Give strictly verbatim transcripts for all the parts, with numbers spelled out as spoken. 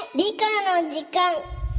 理科の時間。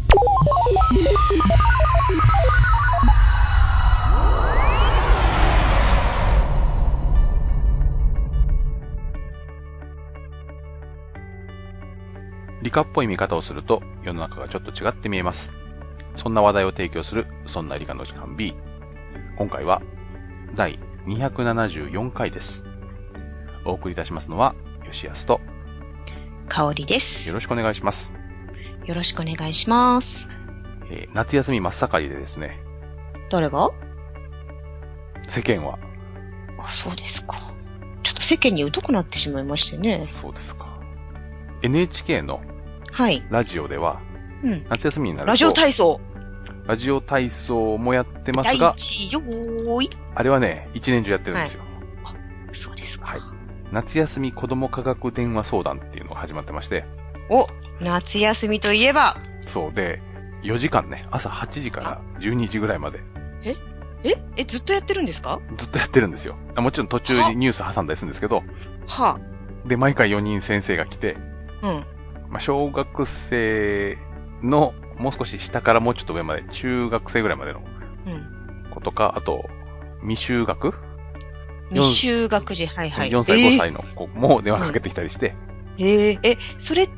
理科っぽい見方をすると世の中がちょっと違って見えます。そんな話題を提供するそんな理科の時間 B。今回はだいにひゃくななじゅうよんかいです。お送りいたしますのは吉安と香りです。 よろしくお願いします。 よろしくお願いします。 えー、夏休み真っ盛りでですね。 誰が？ 世間は。 あ、そうですか。ちょっと世間に疎くなってしまいましてね。 そうですか。エヌエイチケー のラジオでは、 うん、 夏休みになるとラジオ体操ラジオ体操もやってますが、 第一よーいあれはね、一年中やってるんですよ。 はい、あ、そうですか。 はい。夏休み子ども科学電話相談っていうのが始まってまして。 お、夏休みといえば。 そうで、よじかんね、朝はちじからじゅうにじぐらいまで。 えええ、ずっとやってるんですか？ ずっとやってるんですよ。もちろん途中にニュース挟んだりするんですけど。 はで、毎回よにん先生が来て、 うん。 まあ、小学生の、もう少し下からもうちょっと上まで、中学生ぐらいまでの子とか、うん、あと、未就学未就学児、はいはい。 よんさい、ごさいの子も電話かけてきたりして。 えー、うん、え、それって、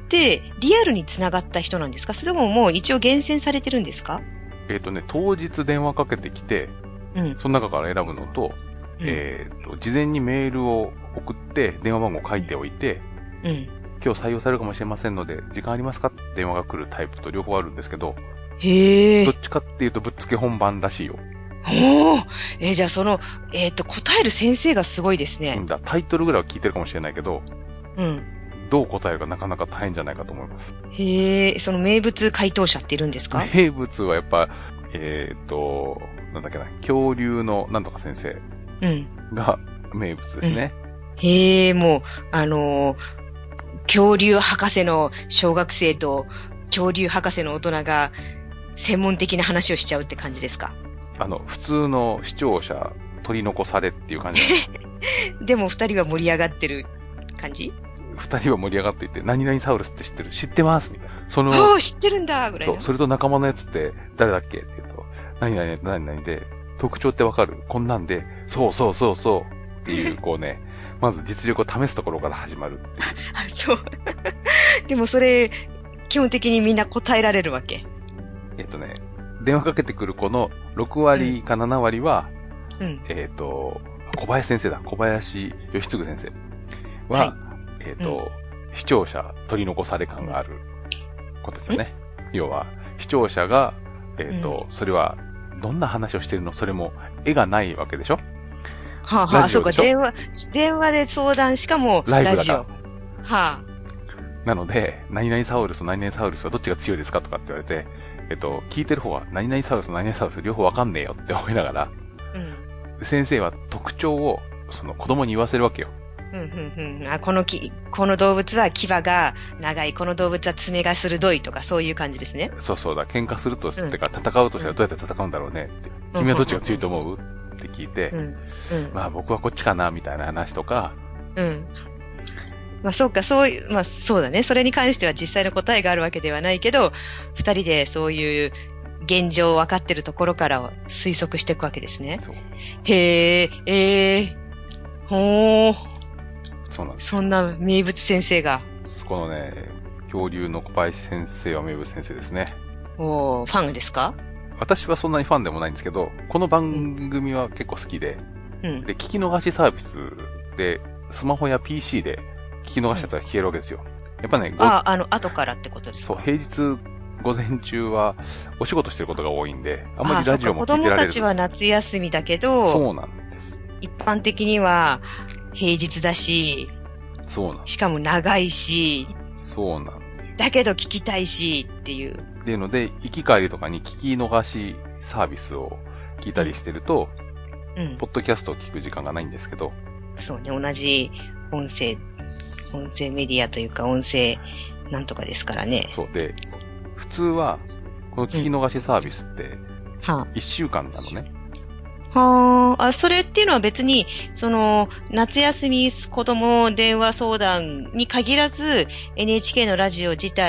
リアルに繋がった人なんですか？それとももう一応厳選されてるんですか？ えっとね、当日電話かけてきて、うん、その中から選ぶのと、うん、えっと、事前にメールを送って電話番号書いておいて、うん、今日採用されるかもしれませんので、時間ありますかって電話が来るタイプと両方あるんですけど、 へー。 どっちかっていうとぶっつけ本番らしいよ。 おー。えー、じゃあその、えっと、答える先生がすごいですね。 うんだ、タイトルぐらいは聞いてるかもしれないけど、 うん。 どう答えるかなかなか大変じゃないかと思います。 へー、その名物回答者っているんですか？ 名物はやっぱ、えっと、なんだっけな、恐竜のなんとか先生が名物ですね。 うん、へー、もう、あのー、恐竜博士の小学生と恐竜博士の大人が専門的な話をしちゃうって感じですか？ あの、普通の視聴者取り残されっていう感じ。 でも二人は盛り上がってる感じ？ 二人は盛り上がっていて、何々サウルスって知ってる？知ってますみたいな。その、 ああ、知ってるんだぐらいな。 そう、それと仲間のやつって誰だっけって言うと、何々何々で、特徴ってわかる？こんなんで、そうそうそうそうっていう、こうね、まず実力を試すところから始まるっていう。 あ、そう。でもそれ、基本的にみんな答えられるわけ。 えっとね、電話かけてくる子のろくわりかななわりは、うん、えっと、小林先生だ。小林義嗣先生は、はい、えっと、うん、視聴者取り残され感があることですよね。要は、視聴者が、えっと、うん、それは、どんな話をしてるの？それも、絵がないわけでしょ？ はあ、はあ、そうか、電話、電話で相談、しかも、ラジオ。ライブだから。はあ。 なので、何々サウルスと何々サウルスはどっちが強いですかとかって言われて、えっと、聞いてる方は、何々サウルスと何々サウルス両方わかんねえよって思いながら、うん、先生は特徴を、その子供に言わせるわけよ。 うん、うん、うん。あ、このき、この動物は牙が長い、この動物は爪が鋭いとか、そういう感じですね。 そうそうだ、喧嘩するとしてか、うん、戦うとしたらどうやって戦うんだろうねって。うん、君はどっちが強いと思う？って聞いて、うんうん、まあ僕はこっちかな、みたいな話とか、 うん。まあそうか、そういう、まあそうだね。それに関しては実際の答えがあるわけではないけど、二人でそういう現状を分かってるところから推測していくわけですね。そう。へえ、えー、ほー。 そうなんです。 そんな名物先生が。 そこのね、恐竜の小林先生は名物先生ですね。 おー、ファンですか？ 私はそんなにファンでもないんですけど、この番組は結構好きで、うん、で、聞き逃しサービスで、スマホや ピーシー で聞き逃したやつが聞けるわけですよ。やっぱね、 あ、あの、後からってことですか？ そう、平日午前中はお仕事してることが多いんで、あんまりラジオも聞いてられる。 子供たちは夏休みだけど、 そうなんです。 一般的には平日だし、 そうなんです。 しかも長いし、 そうなんですよ。 だけど聞きたいしっていう。 っていうので、行き帰りとかに聞き逃しサービスを聞いたりしてると、うん、ポッドキャストを聞く時間がないんですけど。 そうね、同じ音声、音声メディアというか音声なんとかですからね。 そうで、普通は、この聞き逃しサービスって、はあ、いっしゅうかんなのね。 はあ、あ、それっていうのは別に、その、夏休み子供電話相談に限らず、エヌエイチケー のラジオ自体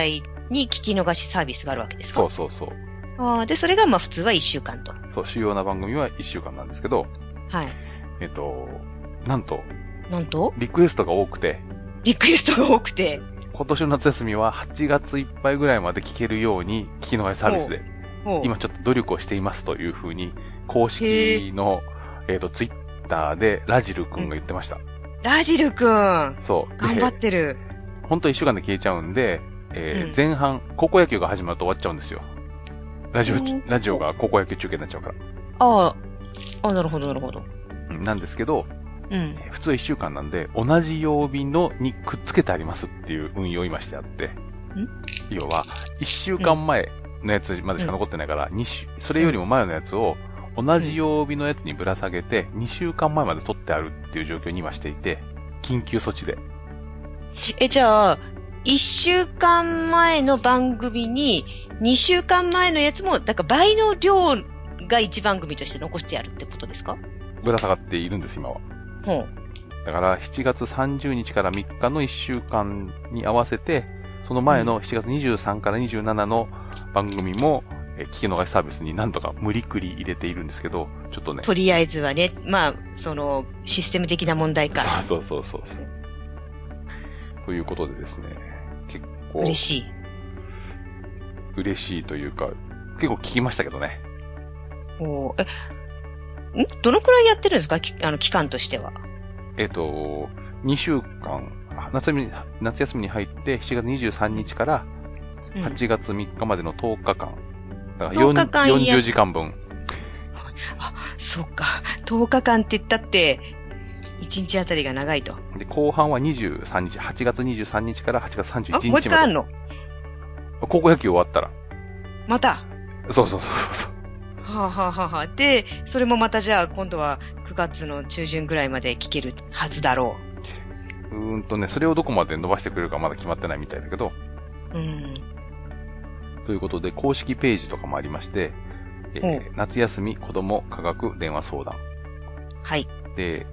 に聞き逃しサービスがあるわけですか？ そうそうそう。 ああ、で、それがまあ普通はいっしゅうかんと。 そう、主要な番組はいっしゅうかんなんですけど、 はい。 えっと、なんと、 なんとリクエストが多くて、 リクエストが多くて、 今年の夏休みははちがついっぱいぐらいまで聞けるように聞き逃しサービスで、今ちょっと努力をしていますというふうに、公式の、えっと、ツイッターでラジルくんが言ってました。うん、 ラジルくんそう。 頑張ってる。 本当いっしゅうかんで消えちゃうんで、えーうん、前半、高校野球が始まると終わっちゃうんですよ。ラジオ、ラジオが高校野球中継になっちゃうから。 ああ、あ、なるほど、なるほど。 なんですけど、うん、普通いっしゅうかんなんで、同じ曜日のにくっつけてありますっていう運用を今してあって、要は、いっしゅうかんまえのやつまでしか残ってないから、うん、に週、それよりも前のやつを同じ曜日のやつにぶら下げて、にしゅうかんまえまで撮ってあるっていう状況に今していて、緊急措置で。 え、じゃあ、いっしゅうかんまえの番組に、にしゅうかんまえのやつも、だから倍の量がいち番組として残してあるってことですか？ ぶら下がっているんです、今は。ほう。だから、しちがつさんじゅうにちからみっかのいっしゅうかんに合わせて、その前のしちがつにじゅうさんからにじゅうしちの番組も、え聞き逃しサービスになんとか無理くり入れているんですけど、ちょっとね。 とりあえずはね、まあ、その、システム的な問題か。 そうそうそうそう。ということでですね、結構。 嬉しい。 嬉しいというか、結構聞きましたけどね。 おえ、んどのくらいやってるんですか？あの、期間としては。 えっと、にしゅうかん、夏休み、夏休みに入ってしちがつにじゅうさんにちからはちがつみっかまでのとおかかん。だからよんじゅうよんじゅうじかんぶん。 あ、そうか。とおかかんって言ったって、いちにちあたりが長いと。 で、後半はにじゅうさんにち、はちがつにじゅうさんにちからはちがつさんじゅういちにちまで。 あ、もう一回あんの？ 高校野球終わったら。 また？ そうそうそうそう。 はあ、はあははあ、で、それもまたじゃあ今度はくがつの中旬ぐらいまで聞けるはずだろう。うーんとね、それをどこまで伸ばしてくれるかまだ決まってないみたいだけど。 うん。 ということで、公式ページとかもありまして、えー、夏休み子供科学電話相談。 はい。 で、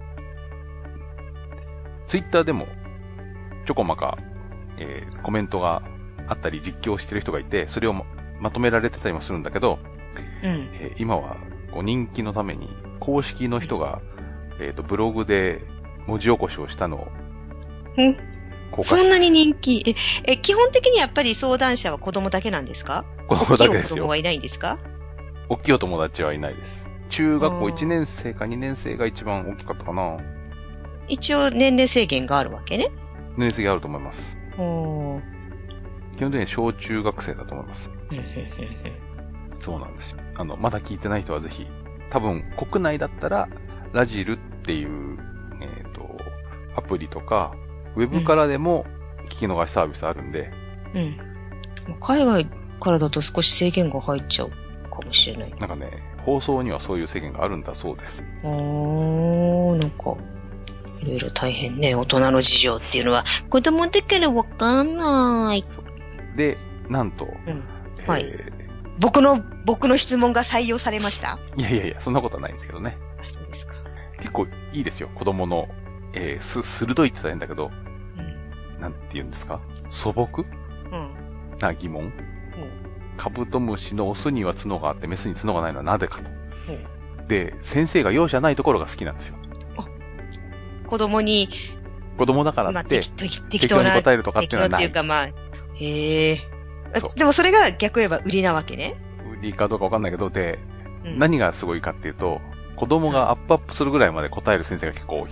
ツイッターでもちょこまか、えー、コメントがあったり実況してる人がいて、それを ま, まとめられてたりもするんだけど、 うんえー、今はこう人気のために公式の人が、えーと、ブログで文字起こしをしたのを公開して、そんなに人気え、え、基本的にやっぱり相談者は子供だけなんですか？ 子供だけですよ。 大きい子供はいないんですか？ 大きいお友達はいないです。中学校いちねん生かにねん生が一番大きかったかな。 一応年齢制限があるわけね。 年齢制限あると思います。基本的に小中学生だと思います。そうなんですよ。あの、まだ聞いてない人はぜひ、多分国内だったら、ラジルっていう、えっと、アプリとか、ウェブからでも聞き逃しサービスあるんで。 うん。海外からだと少し制限が入っちゃうかもしれない。 なんかね、放送にはそういう制限があるんだそうです。 あー、なんか、いろいろ大変ね、大人の事情っていうのは、子供だからわかんない。 で、なんと、 うん、はい、えー。僕の、僕の質問が採用されました？ いやいやいや、そんなことはないんですけどね。 あ、そうですか。 結構いいですよ、子供の、えー、す、鋭いって言ったらいいんだけど、うん、なんて言うんですか？素朴、うん、な疑問、うん、カブトムシのオスには角があってメスに角がないのはなぜかと。うん、で、先生が容赦ないところが好きなんですよ。 子供に、 子供だからって、 まあ、適当な、 答えるとかっていうのはない。 適当っていうかまあ、へえ。でもそれが逆言えば売りなわけね。 売りかどうかわかんないけど、で、うん、何がすごいかっていうと、子供がアップアップするぐらいまで答える先生が結構多い。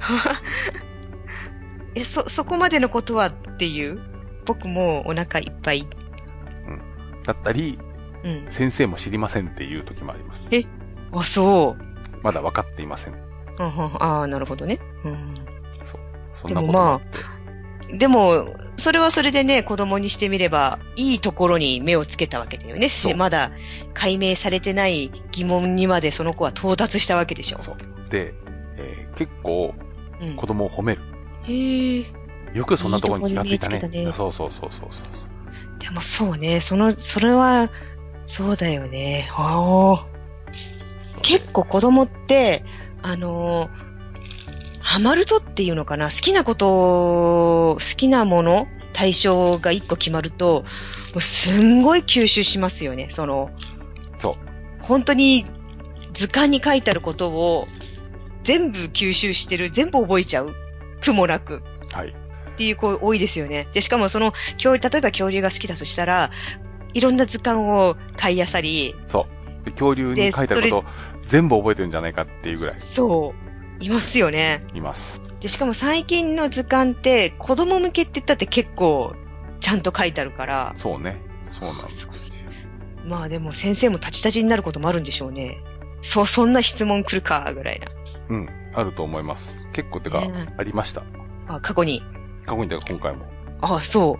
え、そ、そこまでのことはっていう？僕もうお腹いっぱい。 うん。だったり、うん、先生も知りませんっていう時もあります。 え、あ、そう。 まだ分かっていません。 うん、ああ、なるほどね。うん。 そう。そんなこともあって。 でもまあ、でも、それはそれでね、子供にしてみれば、いいところに目をつけたわけだよね。まだ解明されてない疑問にまでその子は到達したわけでしょ。 そう。で、えー、結構、子供を褒める。 うん、へえ。 よくそんなところに気がついたね。いいとこに目つけたね。そうそうそうそうそう。 でもそうね、その、それは、そうだよね。ああ。結構子供って、あのー、ハマるとっていうのかな、好きなこと、好きなもの、 対象が一個決まると、もうすんごい吸収しますよね、その。 そう。 本当に図鑑に書いてあることを全部吸収してる、全部覚えちゃう。苦もなく。 はい。 っていう子多いですよね。で、しかもその、恐竜、例えば恐竜が好きだとしたら、いろんな図鑑を買い漁り。 そう。で恐竜に書いてあること全部覚えてるんじゃないかっていうぐらい。 そう。いますよね。 います。 で、しかも最近の図鑑って子供向けって言ったって結構ちゃんと書いてあるから。 そうね。そうなんですよ。 まあでも先生も立ち立ちになることもあるんでしょうね。そう、そんな質問来るか、ぐらいな。 うん。あると思います。結構てか、ね、ありました。 あ、過去に。 過去にてか今回も。 あ、そう。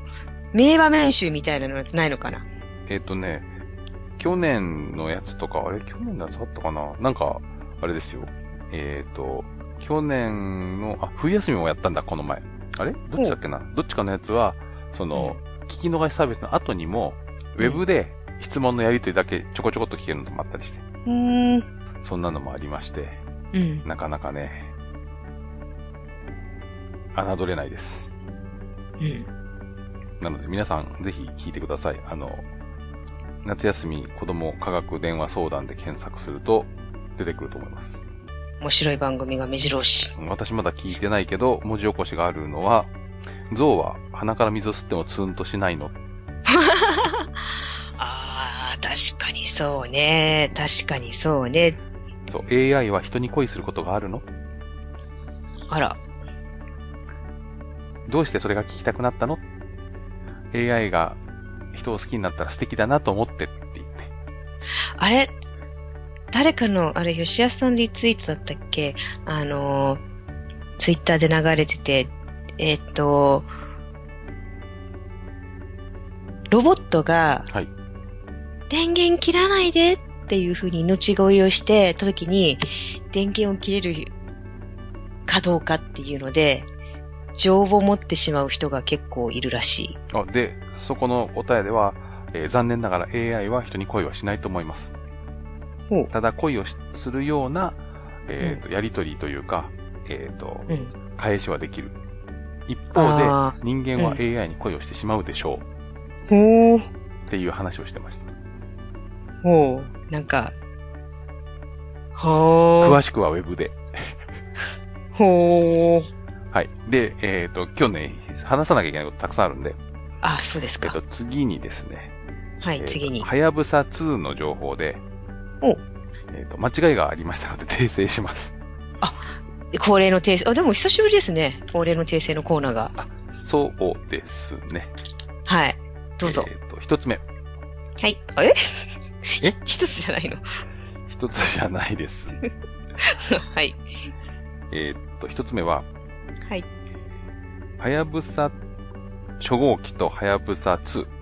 名場面集みたいなのないのかな。 えっとね、去年のやつとか、あれ去年のやつあったかななんか、あれですよ。えっと、去年の、あ、冬休みもやったんだ、この前。あれどっちだっけなどっちかのやつは、その、うん、聞き逃しサービスの後にも、ウェブで質問のやりとりだけちょこちょこっと聞けるのもあったりして。 うーん。 そんなのもありまして、 うん、 なかなかね、侮れないです。 うん。 なので皆さんぜひ聞いてください。あの、夏休み子供科学電話相談で検索すると出てくると思います。 面白い番組が目白押し。 私まだ聞いてないけど、文字起こしがあるのは、象は鼻から水を吸ってもツーンとしないの。 ああ、確かにそうね。確かにそうね。 そう、エーアイ は人に恋することがあるの？ あら。 どうしてそれが聞きたくなったの？ エーアイ が人を好きになったら素敵だなと思ってって言って。 あれ誰かの、あれ、吉安さんリツイートだったっけ？あの、ツイッターで流れてて、えっと、ロボットが、 はい、 電源切らないでっていう風に命乞いをしてた時に、電源を切れるかどうかっていうので、情報を持ってしまう人が結構いるらしい。 あ、で、そこの答えでは、えー、残念ながら エーアイ は人に恋はしないと思います。ただ恋をするような、えーとうん、やりとりというか、えーとうん、返しはできる。一方で、人間は エーアイ に恋をしてしまうでしょう。 ほー。 っていう話をしてました。 ほう。なんか、ほー。 詳しくはウェブで。 ほー。 はい。で、えっと、今日ね、話さなきゃいけないことたくさんあるんで。 あ、そうですか。 えっと、次にですね。 はい、次に。 はやぶさツーの情報で、 おえっと、間違いがありましたので訂正します。 あ、恒例の訂正、あ、でも久しぶりですね。恒例の訂正のコーナーが。 あ、そうですね。 はい。どうぞ。 えっと、一つ目。 はい。ええ一つじゃないの？ 一つじゃないです。 はい。 えっと、一つ目は、 はい。 はやぶさ初号機とはやぶさツー。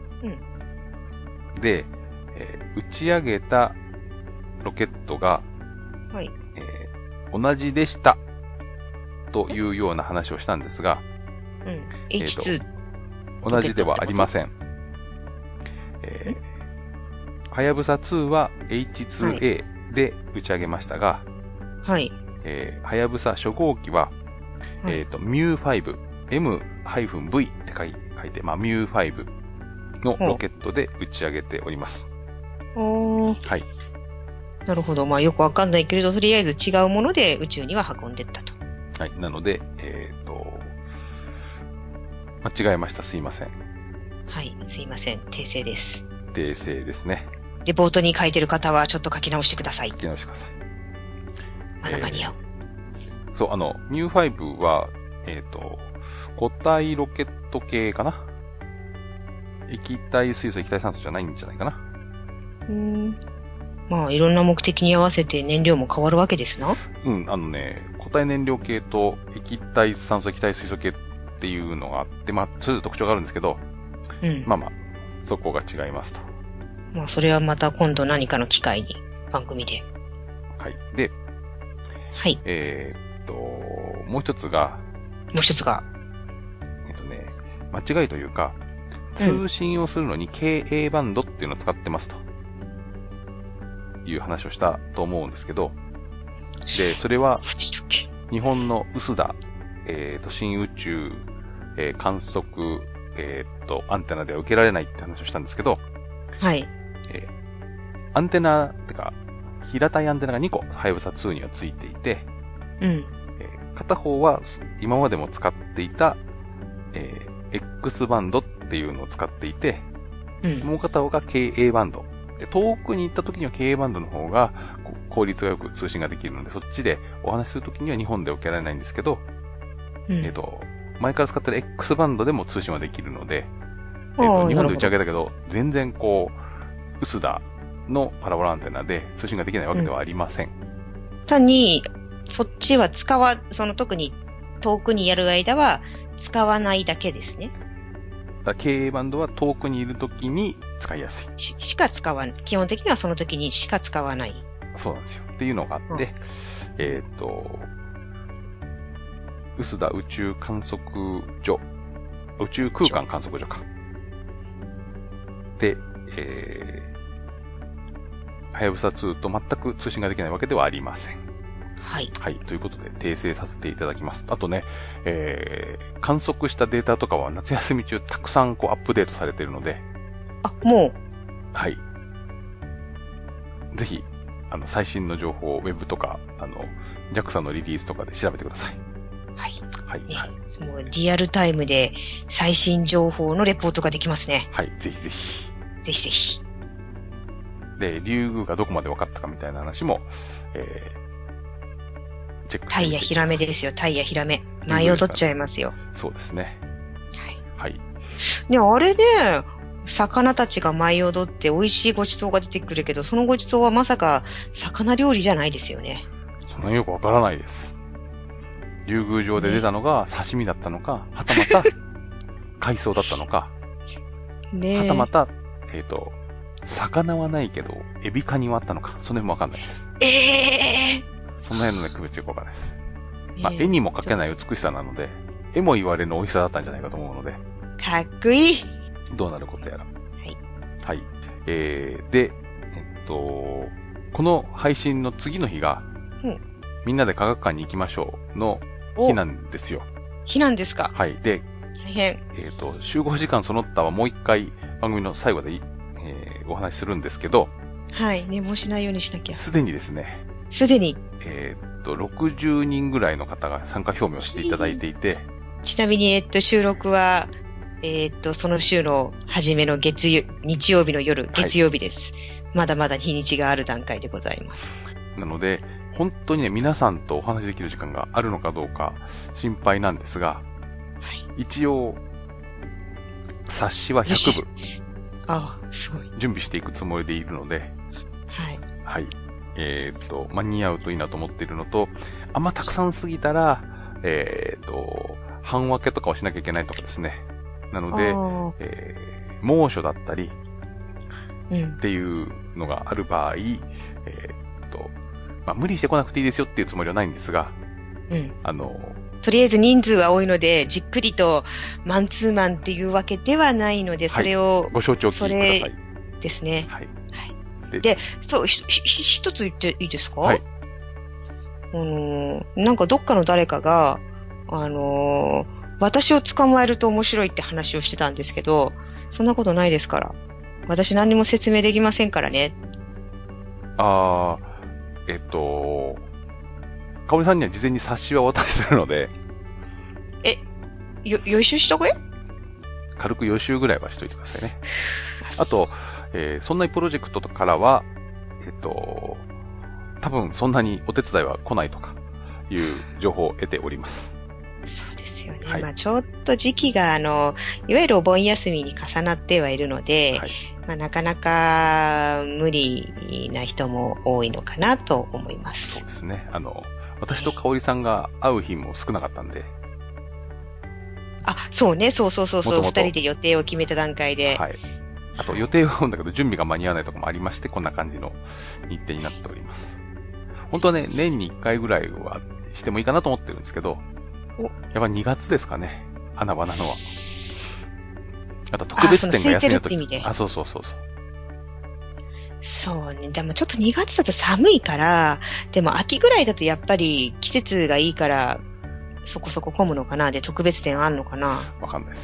うん。 で、えー、打ち上げたロケットが、 はい。 えー、同じでした。というような話をしたんですが、 うん。エイチツー。 えー、同じではありません。えー、はやぶさツーは エイチツーエー で打ち上げましたが、 はい。 えー、はやぶさ初号機は、はい、えっ、ー、と、ミューファイブ、エムブイ って書いて、まあ、ミューファイブのロケットで打ち上げております。 おー。 はい。 なるほど。まあ、よくわかんないけれど、とりあえず違うもので宇宙には運んでったと。 はい。なので、えっ、ー、と、間違えました。すいません。 はい。すいません。訂正です。 訂正ですね。 レポートに書いてる方はちょっと書き直してください。 書き直してください。 まだ間に合う。 えー、そう、あの、ミューファイブは、えっ、ー、と、固体ロケット系かな？液体水素、液体酸素じゃないんじゃないかな。 うーん。まあ、いろんな目的に合わせて燃料も変わるわけですな。 うん、あのね、固体燃料系と液体酸素、液体水素系っていうのがあって、まあ、それぞれ特徴があるんですけど、 うん。 まあまあ、そこが違いますと。 まあ、それはまた今度何かの機会に、番組で。 はい。で、 はい。 えー、っと、もう一つが、 もう一つが、 えっとね、間違いというか、通信をするのに ケーエー バンドっていうのを使ってますと。いう話をしたと思うんですけど、で、それは、日本の臼田、えー、都心宇宙、えー、観測えー、っと、アンテナでは受けられないって話をしたんですけど、 はい。 えー、アンテナ、ってか、平たいアンテナがにこ、はやぶさツーにはついていて、 うん。 えー、片方は今までも使っていた、えー、X バンドっていうのを使っていて、うん、もう片方が ケーエー バンド。で、遠くに行った時には ケーエー バンドの方が効率がよく通信ができるので、そっちでお話しする時には日本で受けられないんですけど、うん、えっ、ー、と、前から使ってる X バンドでも通信はできるので、えーと、日本で打ち上げたけど、全然こう、薄田のパラボラアンテナで通信ができないわけではありません。うん、 単に、そっちは使わ、その特に遠くにやる間は使わないだけですね。 ケーエー バンドは遠くにいるときに使いやすい。 し、しか使わない。基本的にはその時にしか使わない。 そうなんですよ。っていうのがあって、うん、えっ、ー、と、薄田宇宙観測所、宇宙空間観測所か。で、えー、はやぶさツーと全く通信ができないわけではありません。 はい。 はい。ということで、訂正させていただきます。あとね、えー、観測したデータとかは夏休み中たくさんこうアップデートされているので。 あ、もうはい。ぜひ、あの、最新の情報をウェブとか、あの、ジャクサ のリリースとかで調べてください。 はい。 はい。 ね、 はい。 もうリアルタイムで最新情報のレポートができますね。 はい。ぜひぜひ。 ぜひぜひ。 で、竜宮がどこまで分かったかみたいな話も、えー、チェックしてみてください。タイヤヒラメですよ、タイヤヒラメ。舞い踊っちゃいますよ。 そうですね。はい。はい。 ね、あれで、魚たちが舞い踊って美味しいごちそうが出てくるけど、そのごちそうはまさか魚料理じゃないですよね。 そんなによくわからないです。竜宮城で出たのが刺身だったのか、ね、はたまた海藻だったのか、ね、はたまた、えっ、ー、と、魚はないけど、エビカニはあったのか、その辺もわかんないです。 ええーその辺のね、区別よくわからないです。まあ、絵にも描けない美しさなので、絵も言われの美味しさだったんじゃないかと思うので。 かっこいい。 どうなることやら。 はい。 はい。えー、で、えっと、この配信の次の日が、うん、みんなで科学館に行きましょうの日なんですよ。 日なんですか。 はい。で、 大変。 えっと、集合時間その他はもう一回番組の最後で、えー、お話しするんですけど。 はい。寝坊しないようにしなきゃ。 すでにですね。 すでに。 えー、っと、ろくじゅうにんぐらいの方が参加表明をしていただいていて。 ちなみに、えっと、収録は、えー、っと、その週の初めの月曜、日曜日の夜、月曜日です。はい、まだまだ日にちがある段階でございます。 なので、本当にね、皆さんとお話しできる時間があるのかどうか心配なんですが、はい、一応、冊子はひゃくぶ。 ああ、すごい。 準備していくつもりでいるので、 はい。 はい。えっと、間に合うといいなと思っているのと、あんまたくさん過ぎたら、えっと、半分けとかをしなきゃいけないとかですね。なので、えー、猛暑だったり、うん、っていうのがある場合、えっと、まあ、無理してこなくていいですよっていうつもりはないんですが、 うん、 あの、 とりあえず人数は多いので、じっくりとマンツーマンっていうわけではないので、それを、 はい、ご承知おきください。 ですね。 はい。 で、でそう、ひ、ひ、一つ言っていいですか？ はい。 あのー、なんかどっかの誰かが、あのー、私を捕まえると面白いって話をしてたんですけど、そんなことないですから。私何にも説明できませんからね。 あー、えっと、かおりさんには事前に冊子はお渡しするので。 え、よ、予習しとくよ？ 軽く予習ぐらいはしといてくださいね。あと、えー、そんなプロジェクトからは、えっと、多分そんなにお手伝いは来ないとかいう情報を得ております。 そうですよね。はい、まあちょっと時期があの、いわゆるお盆休みに重なってはいるので、はい、まあなかなか無理な人も多いのかなと思います。 そうですね。あの、私と香織さんが会う日も少なかったんで。 あ、そうね。そうそうそうそう。二人で予定を決めた段階で。 はい。あと予定は合うんだけど準備が間に合わないとかもありまして、こんな感じの日程になっております。本当はね、年にいっかいぐらいはしてもいいかなと思ってるんですけど、やっぱにがつですかね。穴場なのは。あと特別展が休みの時。あ、そうそうそうそう。 そうね。でもちょっとにがつだと寒いから、でも秋ぐらいだとやっぱり季節がいいから、そこそこ混むのかなで特別展あるのかなわかんないです。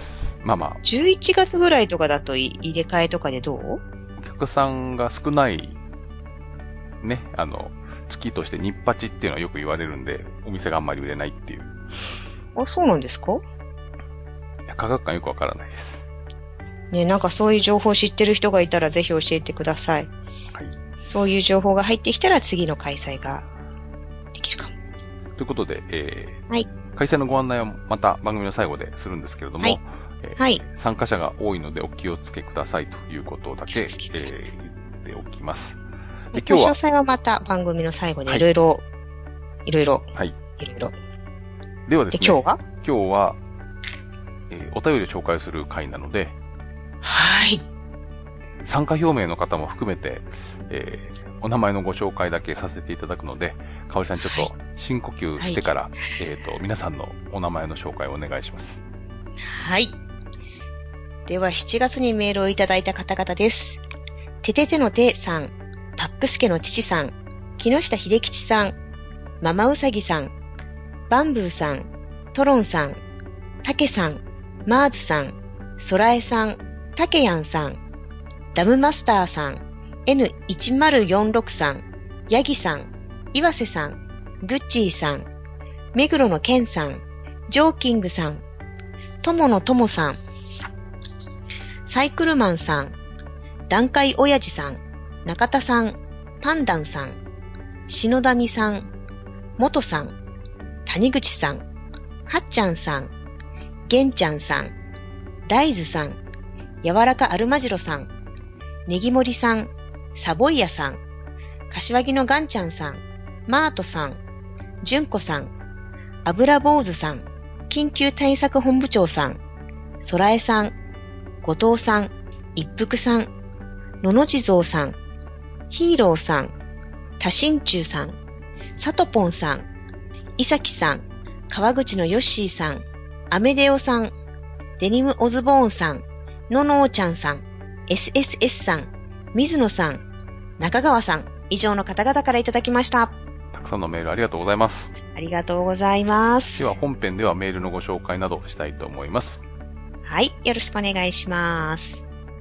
まあまあ。 じゅういちがつぐらいとかだと入れ替えとかでどう？ お客さんが少ない、ね、あの、月として日八っていうのはよく言われるんで、お店があんまり売れないっていう。 あ、そうなんですか？いや、価格感よくわからないです。 ね、なんかそういう情報を知ってる人がいたらぜひ教えてください。はい。そういう情報が入ってきたら次の開催ができるかも。 ということで、えー、 はい。 開催のご案内はまた番組の最後でするんですけれども、はいえーはい、参加者が多いのでお気をつけくださいということだけ、えー、言っておきます。 で今日は詳細はまた番組の最後でいろいろ、いろいろ、 はい。 いろいろ。 ではですね、 で今日は今日は、えー、お便りを紹介する回なので、 はい。 参加表明の方も含めて、えー、お名前のご紹介だけさせていただくので、かおりさんちょっと深呼吸してから、はい、えっと、皆さんのお名前の紹介をお願いします。 はい。では、しちがつにメールをいただいた方々です。てててのてさん、パックスケの父さん、木下秀吉さん、ママウサギさん、バンブーさん、トロンさん、タケさん、マーズさん、ソラエさん、タケヤンさん、ダムマスターさん、エヌいちまるよんろく さん、ヤギさん、岩瀬さん、グッチーさん、目黒のケンさん、ジョーキングさん、友の友さん、サイクルマンさん、段階親父さん、中田さん、パンダンさん、篠田美さん、元さん、谷口さん、はっちゃんさん、げんちゃんさん、大豆さん、柔らかアルマジロさん、ネギモリさん、サボイヤさん、柏木のガンちゃんさん、マートさん、ジュンコさん、油坊主さん、緊急対策本部長さん、ソラエさん、後藤さん、一服さん、のの地蔵さん、ヒーローさん、多心中さん、サトポンさん、イサキさん、川口のヨッシーさん、アメデオさん、デニムオズボーンさん、ののーちゃんさん、エスエスエス さん、水野さん、中川さん、以上の方々からいただきました。 たくさんのメールありがとうございます。 ありがとうございます。 では本編ではメールのご紹介などしたいと思います。 はい、よろしくお願いします。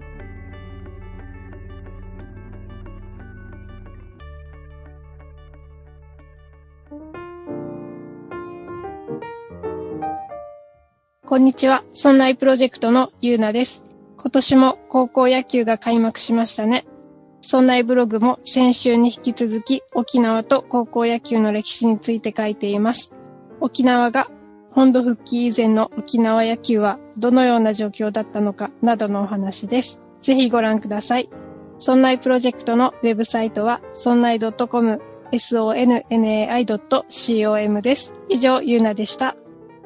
こんにちは、そんないプロジェクトのゆうなです。今年も高校野球が開幕しましたね。そんないブログも先週に引き続き沖縄と高校野球の歴史について書いています。沖縄が本土復帰以前の沖縄野球はどのような状況だったのかなどのお話です。ぜひご覧ください。そんないプロジェクトのウェブサイトはそんない .com、ソンナイ ドットコム です。以上、ゆうなでした。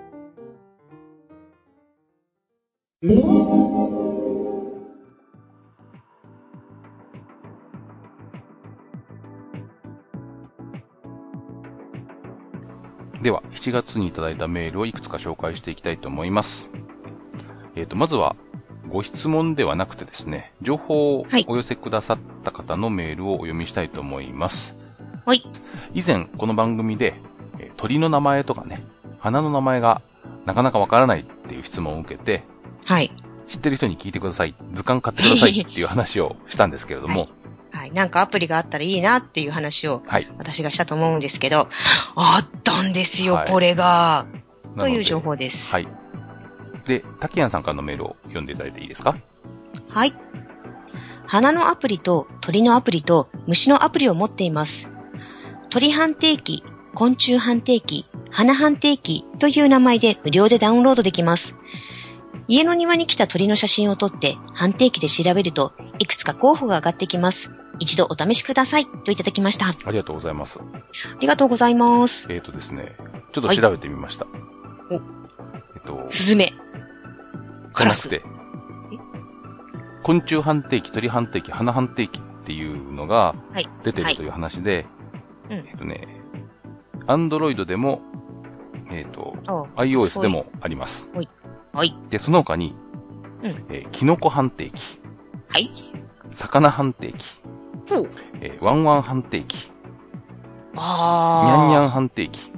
では、しちがつにいただいたメールをいくつか紹介していきたいと思います。えっと、まずは、ご質問ではなくてですね、情報をお寄せくださった方のメールをお読みしたいと思います。 はい。 以前、この番組で、えー、鳥の名前とかね、花の名前がなかなかわからないっていう質問を受けて、 はい。 知ってる人に聞いてください、図鑑買ってくださいっていう話をしたんですけれども、はいはい。なんかアプリがあったらいいなっていう話を、私がしたと思うんですけど、はい、あったんですよ、はい、これが。という情報です。 はい。で、タキヤンさんからのメールを読んでいただいていいですか？ はい。花のアプリと鳥のアプリと虫のアプリを持っています。鳥判定機、昆虫判定機、花判定機という名前で無料でダウンロードできます。家の庭に来た鳥の写真を撮って判定機で調べるといくつか候補が上がってきます。一度お試しくださいといただきました。 ありがとうございます。 ありがとうございます。 えっとですね、ちょっと調べてみました。はい、お、えっと、 スズメ。 カラス。昆虫判定機、鳥判定機、花判定機っていうのが出てるという話で、はいはい、えっとね、Android でも、えっと、iOS でもあります。 はい。はい。 で、その他に、うん、えー、キノコ判定機。 はい。 魚判定機。 ほう。 えー、ワンワン判定機。 あー。ニャンニャン判定機。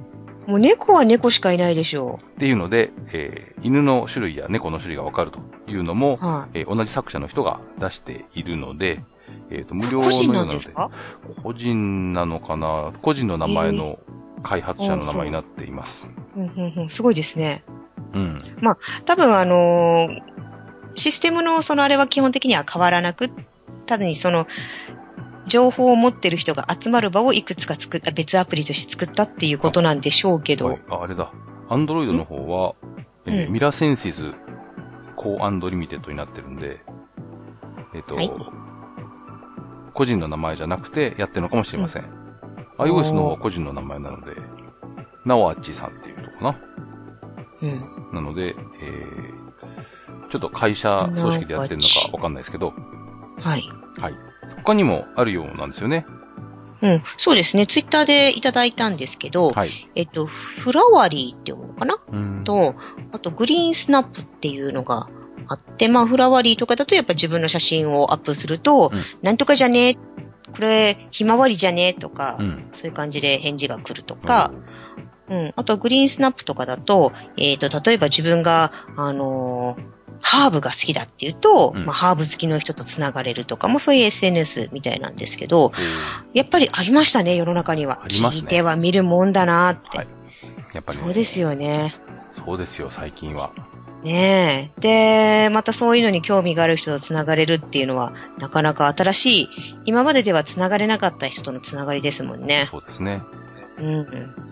もう猫は猫しかいないでしょう。っていうので、えー、犬の種類や猫の種類がわかるというのも、はい、えー、同じ作者の人が出しているので、えっと、無料のようなので。個人なんですか？個人なのかな？個人の名前の開発者の名前になっています。 うんうんうん、すごいですね。 うん。 まあ、多分あのー、システムのそのあれは基本的には変わらなく、ただにその、情報を持ってる人が集まる場をいくつか作った、別アプリとして作ったっていうことなんでしょうけど。 はい、あ、あれだ。アンドロイドの方は、えーうん、ミラセンシズコーアンドリミテッドになってるんで、えっ、ー、と、はい、個人の名前じゃなくてやってるのかもしれません。うん、iOS の方は個人の名前なので、ナワッチさんっていうのかな。 うん。 なので、えー、ちょっと会社組織でやってるのかわかんないですけど、 はい。 はい。他にもあるようなんですよね。 うん。そうですね。ツイッターでいただいたんですけど、 はい。 えっと、フラワリーって読むのかな？うん。と、あとグリーンスナップっていうのがあって、まあ、フラワリーとかだとやっぱ自分の写真をアップすると、うん、なんとかじゃねえ、これ、ひまわりじゃねえとか、うん、そういう感じで返事が来るとか、うん、うん。あとグリーンスナップとかだと、えっと、例えば自分が、あのー、ハーブが好きだっていうと、うん、まあ、ハーブ好きの人とつながれるとかもそういう エスエヌエス みたいなんですけど、やっぱりありましたね、世の中には。 ありますね。 聞いては見るもんだなって。 はい。やっぱり、ね、 そうですよね。 そうですよ、最近は。 ねえ。で、またそういうのに興味がある人とつながれるっていうのは、なかなか新しい、今までではつながれなかった人とのつながりですもんね。 そうですね。 うん、うん。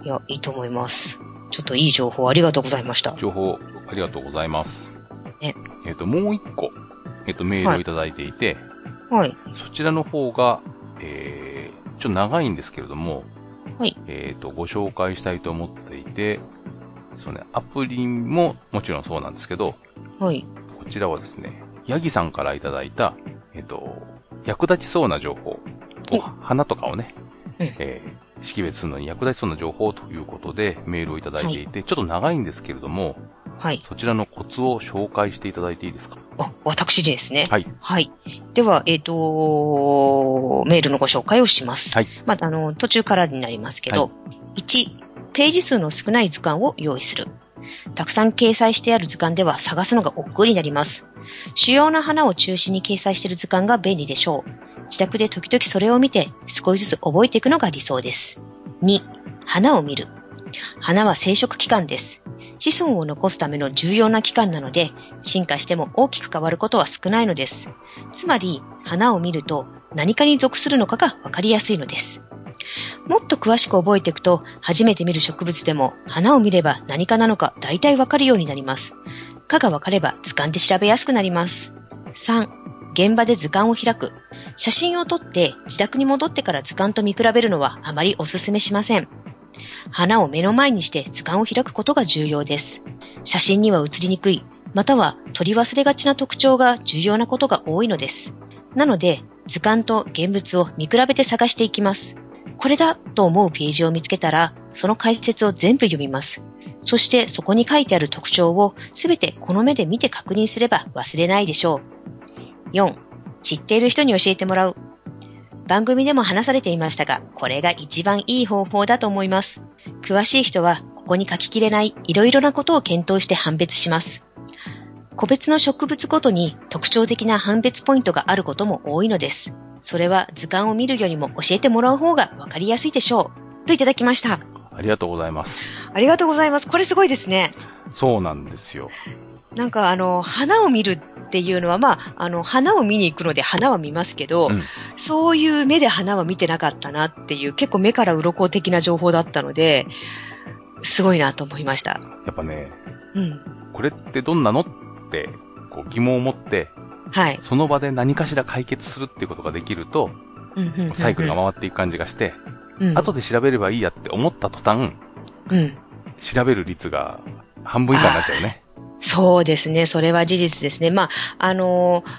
いや、いいと思います。ちょっといい情報ありがとうございました。 情報ありがとうございます。 ね、 えっ、ー、と、もう一個、えっ、ー、と、メールをいただいていて、 はい。 そちらの方が、えー、ちょっと長いんですけれども、 はい。 えっ、ー、と、ご紹介したいと思っていて、そうね、アプリももちろんそうなんですけど、 はい。 こちらはですね、ヤギさんからいただいた、えっ、と、役立ちそうな情報を、花とかをね、うん、えー、識別するのに役立ちそうな情報ということでメールをいただいていて、はい、ちょっと長いんですけれども、 はい。 そちらのコツを紹介していただいていいですか？ あ、私ですね。 はい。 はい。では、えっ、ー、と、メールのご紹介をします。 はい。 まあ、あの、途中からになりますけど、はい、いち、ページ数の少ない図鑑を用意する。たくさん掲載してある図鑑では探すのが億劫になります。主要な花を中心に掲載している図鑑が便利でしょう。自宅で時々それを見て少しずつ覚えていくのが理想です。に、花を見る。花は生殖器官です。子孫を残すための重要な器官なので、進化しても大きく変わることは少ないのです。つまり、花を見ると何かに属するのかがわかりやすいのです。もっと詳しく覚えていくと、初めて見る植物でも花を見れば何かなのか大体わかるようになります。かがわかれば図鑑で調べやすくなります。さん、現場で図鑑を開く。写真を撮って自宅に戻ってから図鑑と見比べるのはあまりお勧めしません。花を目の前にして図鑑を開くことが重要です。写真には写りにくい、または取り忘れがちな特徴が重要なことが多いのです。なので、図鑑と現物を見比べて探していきます。これだと思うページを見つけたら、その解説を全部読みます。そしてそこに書いてある特徴をすべてこの目で見て確認すれば忘れないでしょう。よん、知っている人に教えてもらう。番組でも話されていましたが、これが一番いい方法だと思います。詳しい人は、ここに書ききれないいろいろなことを検討して判別します。個別の植物ごとに特徴的な判別ポイントがあることも多いのです。それは図鑑を見るよりも教えてもらう方がわかりやすいでしょう。といただきました。 ありがとうございます。 ありがとうございます。これすごいですね。 そうなんですよ。 なんかあの、花を見るっていうのは、まあ、あの、花を見に行くので花は見ますけど、うん、そういう目で花は見てなかったなっていう、結構目から鱗的な情報だったので、すごいなと思いました。 やっぱね、 うん、 これってどんなのってこう疑問を持って、 はい、 その場で何かしら解決するっていうことができると、 うんうんうんうん、 サイクルが回っていく感じがして、 うん、 後で調べればいいやって思った途端、 うん、 調べる率が半分以下になっちゃうね。 そうですね。それは事実ですね。まあ、あのー、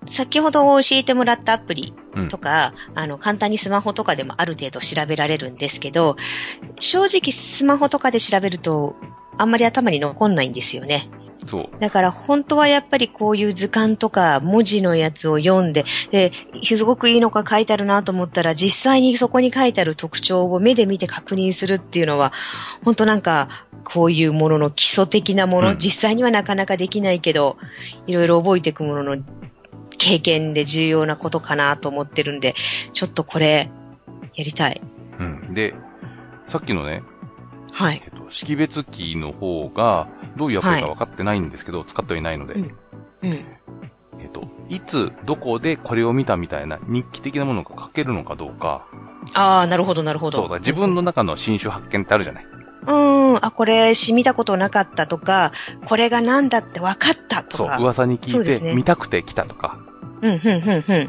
先ほど教えてもらったアプリとか、うん、あの、簡単にスマホとかでもある程度調べられるんですけど、正直スマホとかで調べると、あんまり頭に残んないんですよね。 そう。 だから本当はやっぱりこういう図鑑とか文字のやつを読んで、で、すごくいいのが書いてあるなと思ったら、実際にそこに書いてある特徴を目で見て確認するっていうのは、本当なんか、こういうものの基礎的なもの、うん、実際にはなかなかできないけど、いろいろ覚えていくものの経験で重要なことかなと思ってるんで、ちょっとこれ、やりたい。 うん。で、さっきのね、 はい。 えっと、識別キーの方が、どういうアプリか分かってないんですけど、はい、使ってはいないので。うん。うん、えっと、いつ、どこでこれを見たみたいな日記的なものが書けるのかどうか。 ああ、なるほど、なるほど。 そうだ、自分の中の新種発見ってあるじゃない。 うーん、あ、これ、見たことなかったとか、これが何だって分かったとか。 そう、噂に聞いて、ね、見たくて来たとか。 うん、うん、うん、うん。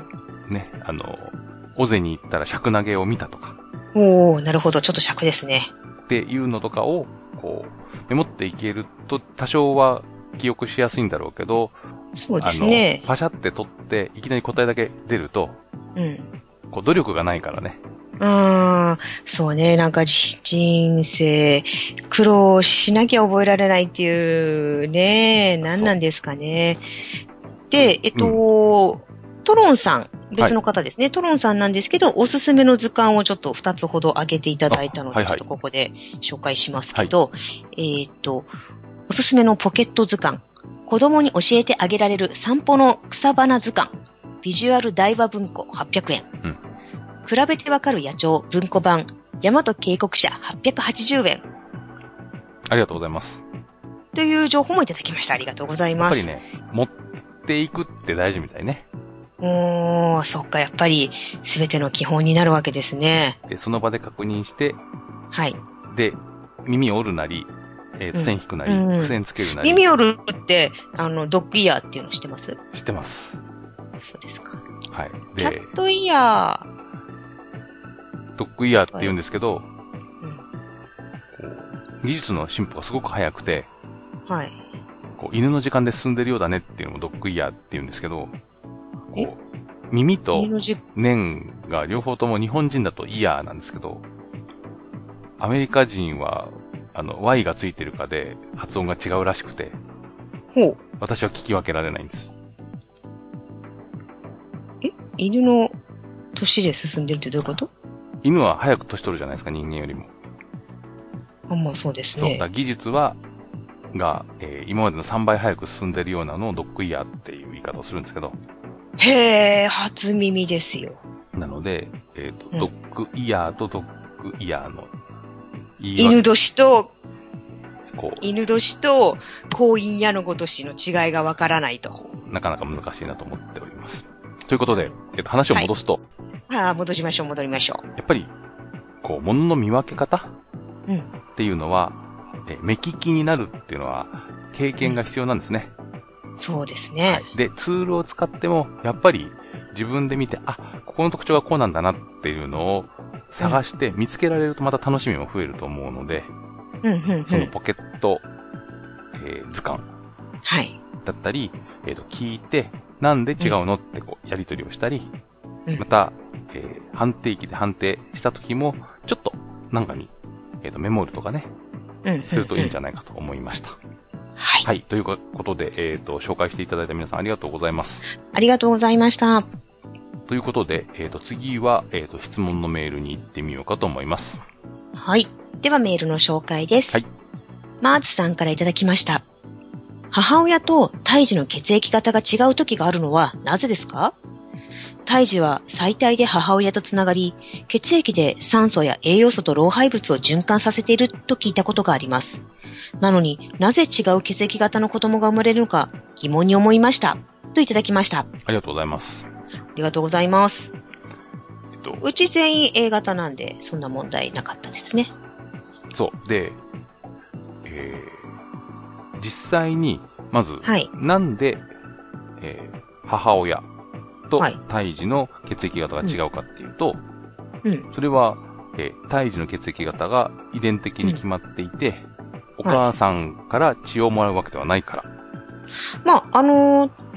ね、あの、尾瀬に行ったら尺投げを見たとか。 おー、なるほど、ちょっと尺ですね。 っていうのとかを、こう、メモっていけると、多少は記憶しやすいんだろうけど、 そうですね。 あの、パシャって取って、いきなり答えだけ出ると、 うん。 こう、努力がないからね。 うーん、そうね、なんか人生、苦労しなきゃ覚えられないっていうね、何なんですかね。で、えっと、うんトロンさん、別の方ですね、はい。トロンさんなんですけど、おすすめの図鑑をちょっとふたつほど挙げていただいたので、はいはい、ちょっとここで紹介しますけど、はい、えっと、おすすめのポケット図鑑、子供に教えてあげられる散歩の草花図鑑、ビジュアル大和文庫はっぴゃくえん、うん、比べてわかる野鳥文庫版、大和警告者はっぴゃくはちじゅうえん。 ありがとうございます。 という情報もいただきました。ありがとうございます。 やっぱりね、持っていくって大事みたいね。 おー、そっか、やっぱり、すべての基本になるわけですね。 で、その場で確認して、 はい。 で、耳を折るなり、えー、線引くなり、うん、付箋つけるなり。 耳折るって、あの、ドッグイヤーっていうの知ってます？ 知ってます。 そうですか。 はい。 で、キャットイヤー。 ドッグイヤーって言うんですけど、うん、こう技術の進歩がすごく早くて、 はい。 こう犬の時間で進んでるようだねっていうのもドッグイヤーって言うんですけど、こう耳と念が両方とも日本人だとイヤーなんですけど、アメリカ人はあの Y がついてるかで発音が違うらしくて、 ほう。 私は聞き分けられないんです。 え、犬の年で進んでるってどういうこと？ 犬は早く年取るじゃないですか、人間よりも。 あ、まあそうですね。 そうだ、技術はが、えー、今までのさんばい早く進んでるようなのをドッグイヤーっていう言い方をするんですけど。 へー、初耳ですよ。 なので、えっと、うん、ドッグイヤーとドッグイヤーの犬年と、こう犬年と婚姻矢のごとしの違いがわからないと。 なかなか難しいなと思っております。ということで、えっと、話を戻すと。 はい、ああ、戻しましょう、戻りましょう。 やっぱり、こう、物の見分け方、 うん、 っていうのは、え目利きになるっていうのは、経験が必要なんですね。 そうですね、はい。 で、ツールを使っても、やっぱり自分で見て、あ、ここの特徴はこうなんだなっていうのを探して見つけられるとまた楽しみも増えると思うので、 うんうんうん、 そのポケット、えー、図鑑。 はい。 だったり、えっと、聞いて、なんで違うのってこう、やり取りをしたり、 うん、 また、えー、判定機で判定した時も、ちょっと、なんかに、えっと、メモるとかね、 うんうんうん、 するといいんじゃないかと思いました。 はい。 はい。ということで、えっと、紹介していただいた皆さんありがとうございます。 ありがとうございました。 ということで、えっと、次は、えっと、質問のメールに行ってみようかと思います。 はい。ではメールの紹介です。 はい。 マーズさんからいただきました。母親と胎児の血液型が違う時があるのはなぜですか？胎児は最体で母親とつながり、血液で酸素や栄養素と老廃物を循環させていると聞いたことがあります。なのになぜ違う血液型の子供が生まれるのか疑問に思いました。といただきました。ありがとうございます。 ありがとうございます。 えっと、 うち全員 A 型なんで、そんな問題なかったですね。 そう。で、えー、実際に、まず、 はい、 なんで、えー、母親と胎児の血液型が違うかっていうと、 うんうん、 それは、えー、胎児の血液型が遺伝的に決まっていて、うん、お母さんから血をもらうわけではないから。 まあ、あのー、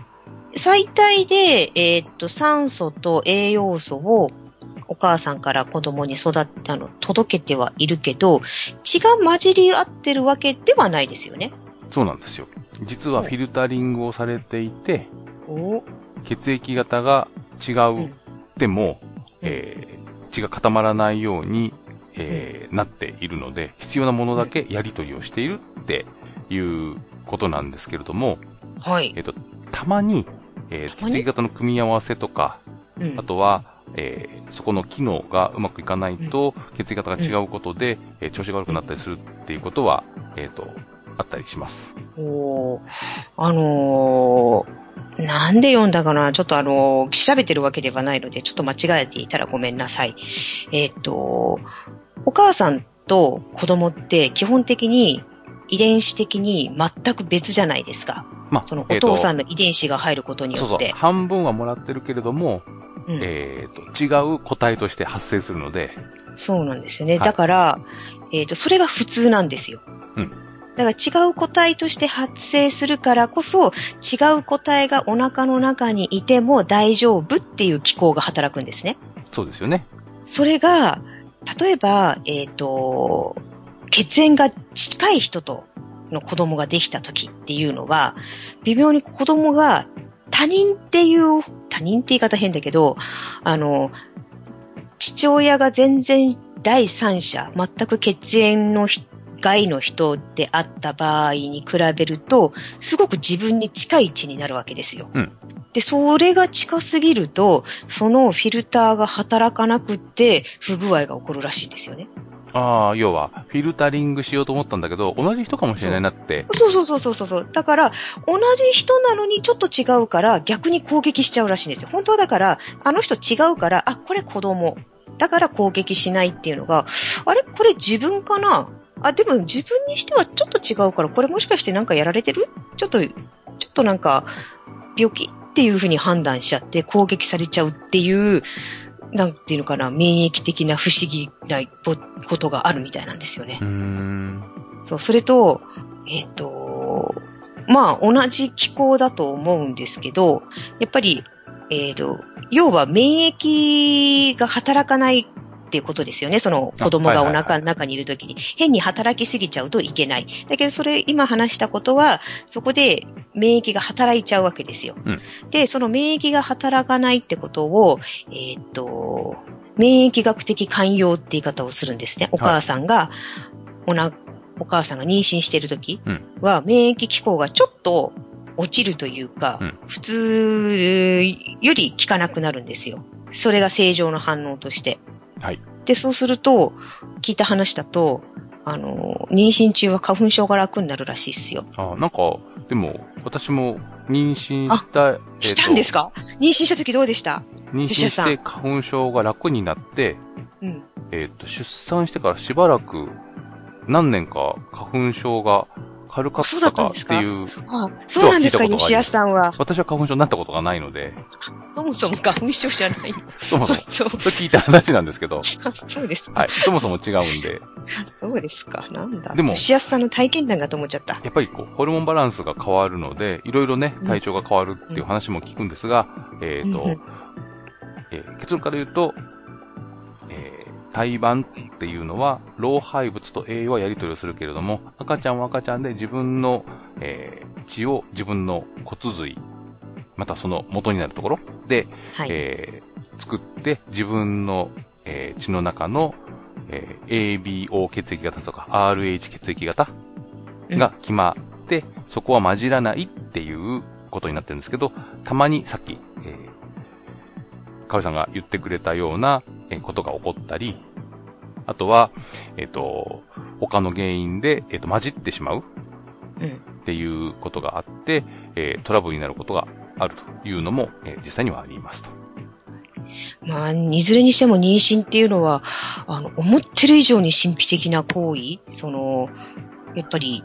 最大で、えーっと、酸素と栄養素をお母さんから子供に育って、あの、届けてはいるけど、血が混じり合ってるわけではないですよね。 そうなんですよ。実はフィルタリングをされていて、 お血液型が違うでも、うんえー、血が固まらないように、えーうん、なっているので、必要なものだけやり取りをしているっていうことなんですけれども、 はい。 えっと、たまに、えー、血液型の組み合わせとか、うん、あとは、えー、そこの機能がうまくいかないと、うん、血液型が違うことで、うんえー、調子が悪くなったりするっていうことは、えっと、あったりします。 おー、あのー、なんで読んだかなちょっとあのー、調べてるわけではないので、ちょっと間違えていたらごめんなさい。えっと、お母さんと子供って基本的に遺伝子的に全く別じゃないですか。まあ、そのお父さんの遺伝子が入ることによって。 そうそう、半分はもらってるけれども、うん、えっと、違う個体として発生するので。 そうなんですよね。はい、だから、えっと、それが普通なんですよ。うん。だから違う個体として発生するからこそ、違う個体がお腹の中にいても大丈夫っていう機構が働くんですね。 そうですよね。 それが、例えば、えっと、血縁が近い人との子供ができた時っていうのは、微妙に子供が他人っていう、他人って言い方変だけど、あの、父親が全然第三者、全く血縁の外の人であった場合に比べると、すごく自分に近い位置になるわけですよ。うん、で、それが近すぎると、そのフィルターが働かなくって不具合が起こるらしいんですよね。 ああ、要は、フィルタリングしようと思ったんだけど、同じ人かもしれないなって。 そうそうそうそうそうそう。だから、同じ人なのにちょっと違うから、逆に攻撃しちゃうらしいんですよ。本当はだから、あの人違うから、あ、これ子供。だから攻撃しないっていうのが、あれこれ自分かなあ、でも自分にしてはちょっと違うから、これもしかしてなんかやられてるちょっと、ちょっとなんか、病気っていうふうに判断しちゃって攻撃されちゃうっていう、なんていうのかな、免疫的な不思議なことがあるみたいなんですよね。うーんそう、それと、えっと、まあ、同じ気候だと思うんですけど、やっぱり、えっと、要は免疫が働かないっていうことですよね。その子供がお腹の中にいるときに、変に働きすぎちゃうといけない。だけどそれ今話したことは、そこで免疫が働いちゃうわけですよ。うん、で、その免疫が働かないってことを、えー、っと、免疫学的寛容って言い方をするんですね。お母さんが、おな、お母さんが妊娠しているときは、免疫機構がちょっと落ちるというか、うん、普通より効かなくなるんですよ。それが正常の反応として。はい。で、そうすると、聞いた話だと、あの、妊娠中は花粉症が楽になるらしいですよ。 あ、なんか、でも、私も妊娠した、 えー、したんですか？妊娠した時どうでした？ 妊娠して花粉症が楽になって、うん、えっと、出産してからしばらく何年か花粉症が軽かったかっていう。 あ、そうなんですか、吉安さんは。 私は花粉症になったことがないので。 そもそも花粉症じゃない。 そもそも。そう聞いた話なんですけど。 そうですか。はい。そもそも違うんで。 そうですか。なんだ。でも、吉安さんの体験談かと思っちゃった。 やっぱりこう、ホルモンバランスが変わるので、いろいろね、体調が変わるっていう話も聞くんですが、うん、えっと、うんえー、結論から言うと、えー胎盤っていうのは、老廃物と栄養はやり取りをするけれども、赤ちゃんは赤ちゃんで自分の、えー、血を自分の骨髄、またその元になるところで、はいえー、作って自分の、えー、血の中の、えー、エービーオー 血液型とか アールエイチ 血液型が決まって、うん、そこは混じらないっていうことになってるんですけど、たまにさっき、えー、かおりさんが言ってくれたようなことが起こったり、あとは、えっと、他の原因で、えっと、混じってしまうっていうことがあって、えー、トラブルになることがあるというのも、えー、実際にはありますと。 まあ、いずれにしても妊娠っていうのは、あの、思ってる以上に神秘的な行為、その、やっぱり、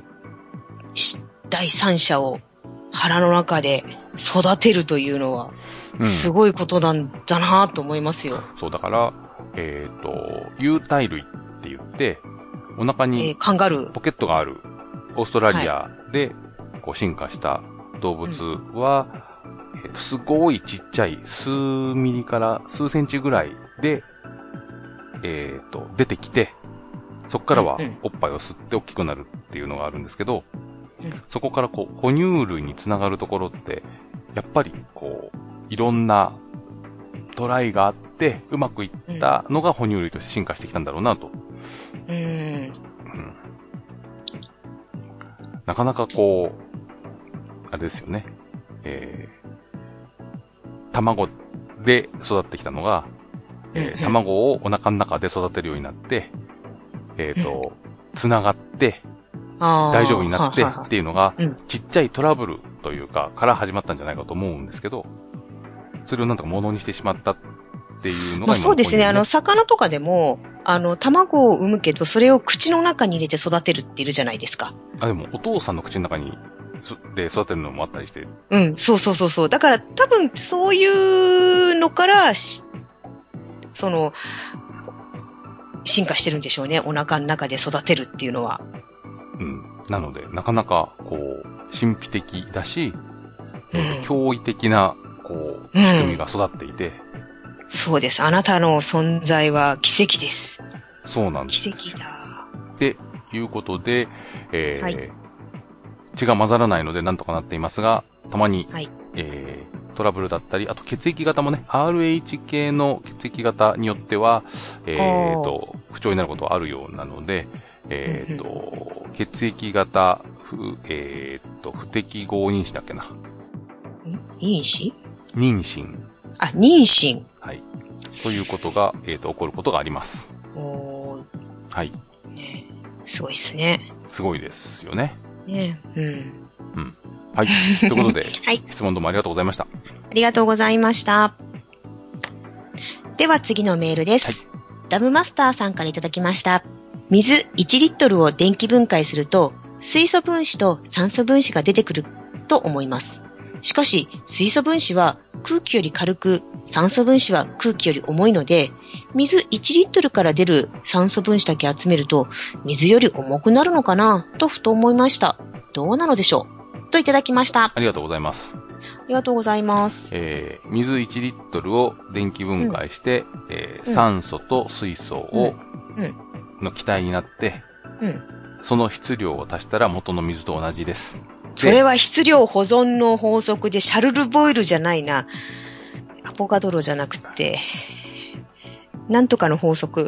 第三者を腹の中で育てるというのは、すごいことなんだなと思いますよ。 うん、そう、だから、えっと、有袋類って言って、お腹にポケットがあるオーストラリアでこう進化した動物は、 えっと、すごいちっちゃい、数ミリから数センチぐらいで、えっと、出てきて、そこからはおっぱいを吸って大きくなるっていうのがあるんですけど、うん、そこからこう、哺乳類につながるところって、やっぱりこう、いろんなトライがあって、うまくいったのが哺乳類として進化してきたんだろうなと。うん。うん、なかなかこう、あれですよね。えー、卵で育ってきたのが、えー、卵をお腹の中で育てるようになって、えっと、つながって、大丈夫になってっていうのが、ちっちゃいトラブルというか、から始まったんじゃないかと思うんですけど、それをなんとか物にしてしまったっていうのが、ね、 まあそうですね。あの、魚とかでも、あの、卵を産むけど、それを口の中に入れて育てるっているじゃないですか。 あ、でも、お父さんの口の中に、で育てるのもあったりして。 うん、そうそうそうそう。だから、多分、そういうのから、その、進化してるんでしょうね。お腹の中で育てるっていうのは。 うん。なので、なかなか、こう、神秘的だし、うん、驚異的な、こう、仕組みが育っていて、うん。 そうです。あなたの存在は奇跡です。 そうなんです。 奇跡だ。 っていうことで、えーはい、血が混ざらないのでなんとかなっていますが、たまに、はい、えー、トラブルだったり、あと血液型もね、アールエイチ 系の血液型によっては、えーと、不調になることはあるようなので、えーと、血液型、不、えーと、不適合妊娠だっけな。 妊娠妊娠。 あ、妊娠。 はい。ということが、えーと、起こることがあります。 おー。 はい。 ね、すごいですね。 すごいですよね。 ね、うん。 うん。はい。ということで、はい、質問どうもありがとうございました。 ありがとうございました。では次のメールです。はい、ダムマスターさんからいただきました。水いちリットルを電気分解すると、水素分子と酸素分子が出てくると思います。しかし、水素分子は空気より軽く、酸素分子は空気より重いので、水いちリットルから出る酸素分子だけ集めると、水より重くなるのかなとふと思いました。どうなのでしょうといただきました。 ありがとうございます。 ありがとうございます。 えー、水いちリットルを電気分解して、うんえー、酸素と水素を、うんうん、の気体になって、うん、その質量を足したら元の水と同じです。 それは質量保存の法則でシャルルボイルじゃないな。アボカドロじゃなくて、なんとかの法則。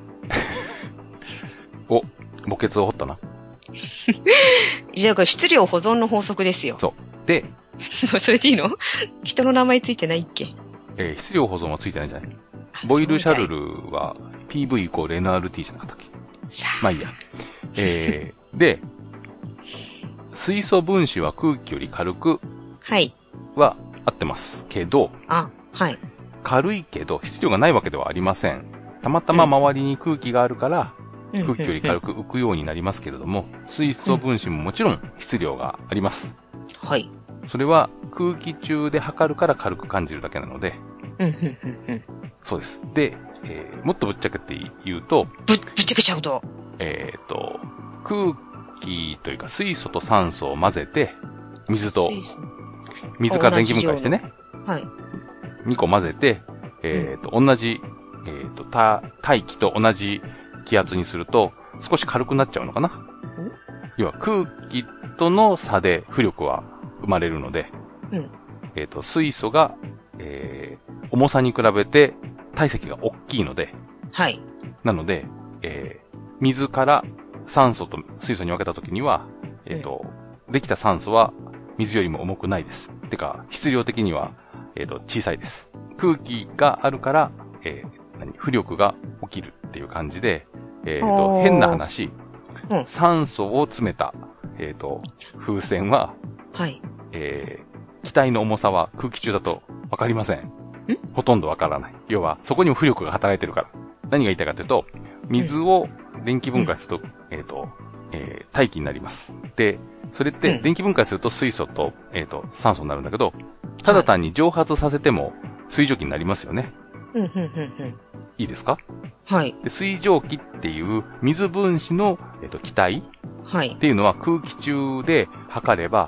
お、墓穴を掘ったな。 じゃあ、質量保存の法則ですよ。 そう。で、 それでいいの？人の名前ついてないっけ？ えー、質量保存はついてないんじゃない？ボイルシャルルは ピーブイ イコール エヌアールティー じゃなかったっけ？まあいいや。えー、で、水素分子は空気より軽くはい。 は合ってますけど、 あ、はい。 軽いけど質量がないわけではありません。たまたま周りに空気があるから、うん、空気より軽く浮くようになりますけれども、水素分子ももちろん質量があります。 うん、はい。それは空気中で測るから軽く感じるだけなので、うんうんうんうん、そうです。で、えー、もっとぶっちゃけて言うと、 ぶ、ぶっちゃけちゃうと、 えっと、空気というか水素と酸素を混ぜて、水と、水から電気分解してね。はい。にこ混ぜて、えっ、ー、と、うん、同じ、えっ、ー、と、大気と同じ気圧にすると、少し軽くなっちゃうのかな。要は空気との差で浮力は生まれるので、うん、えっ、ー、と、水素が、えー、重さに比べて体積が大きいので、 はい。 なので、えー、水から酸素と水素に分けたときには、えっ、ー、と、うん、できた酸素は水よりも重くないです。てか、質量的には、えっ、ー、と、小さいです。空気があるから、えー、何、浮力が起きるっていう感じで、えっ、ー、と、変な話、うん、酸素を詰めた、えっ、ー、と、風船は、 はい。 えー、気体の重さは空気中だとわかりません。んほとんどわからない。要は、そこにも浮力が働いてるから。何が言いたいかというと、水を電気分解すると、うん、えっ、ー、と、えー、大気になります。で、それって電気分解すると水素と、えっ、ー、と、酸素になるんだけど、ただ単に蒸発させても水蒸気になりますよね。 うんうんうんうん、 いいですか？ はい。 で、水蒸気っていう水分子の、えっ、ー、と気体、 はい、 っていうのは空気中で測れば